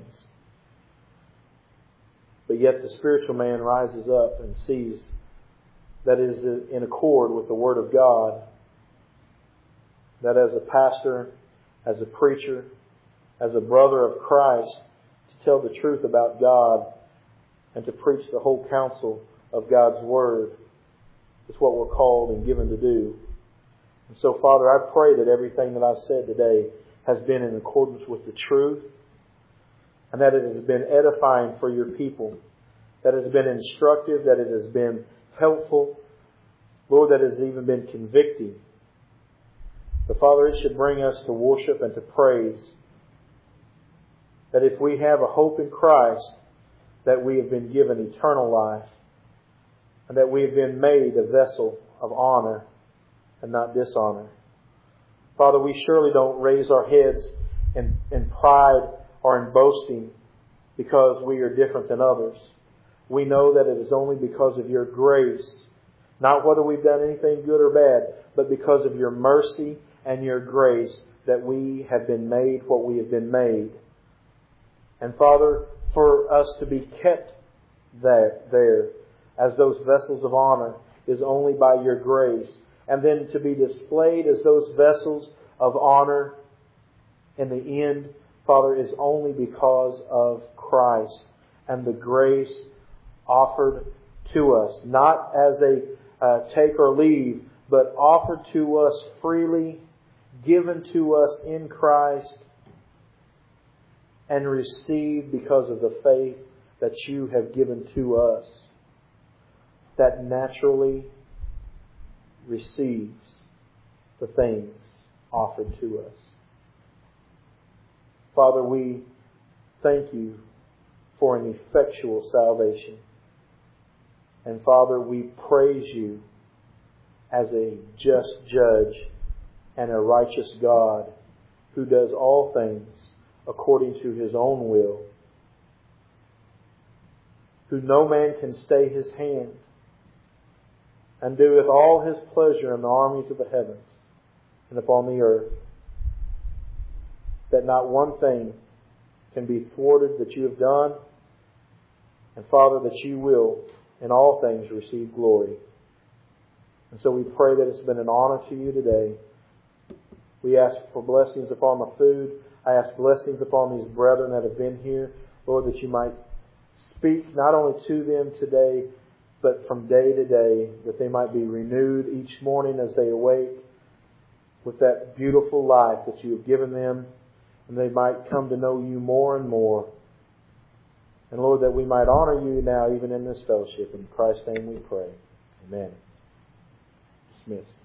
But yet the spiritual man rises up and sees that it is in accord with the Word of God, that as a pastor, as a preacher, as a brother of Christ, to tell the truth about God and to preach the whole counsel of God's Word is what we're called and given to do. And so, Father, I pray that everything that I've said today has been in accordance with the truth, and that it has been edifying for your people, that it has been instructive, that it has been helpful, Lord, that it has even been convicting. But Father, it should bring us to worship and to praise, that if we have a hope in Christ, that we have been given eternal life, and that we have been made a vessel of honor and not dishonor. Father, we surely don't raise our heads in, in pride or in boasting because we are different than others. We know that it is only because of your grace, not whether we've done anything good or bad, but because of your mercy and your grace that we have been made what we have been made. And Father, for us to be kept there, there as those vessels of honor is only by your grace. And then to be displayed as those vessels of honor in the end, Father, is only because of Christ and the grace offered to us, not as a uh, take or leave, but offered to us freely, given to us in Christ, and received because of the faith that you have given to us, that naturally receives the things offered to us. Father, we thank you for an effectual salvation. And Father, we praise you as a just judge and a righteous God who does all things according to His own will, who no man can stay His hand, and doeth all His pleasure in the armies of the heavens and upon the earth, that not one thing can be thwarted that you have done, and Father, that you will in all things receive glory. And so we pray that it's been an honor to you today. We ask for blessings upon the food. I ask blessings upon these brethren that have been here. Lord, that you might speak not only to them today, but from day to day, that they might be renewed each morning as they awake with that beautiful life that you have given them, and they might come to know you more and more. And Lord, that we might honor you now even in this fellowship. In Christ's name we pray. Amen. Dismissed.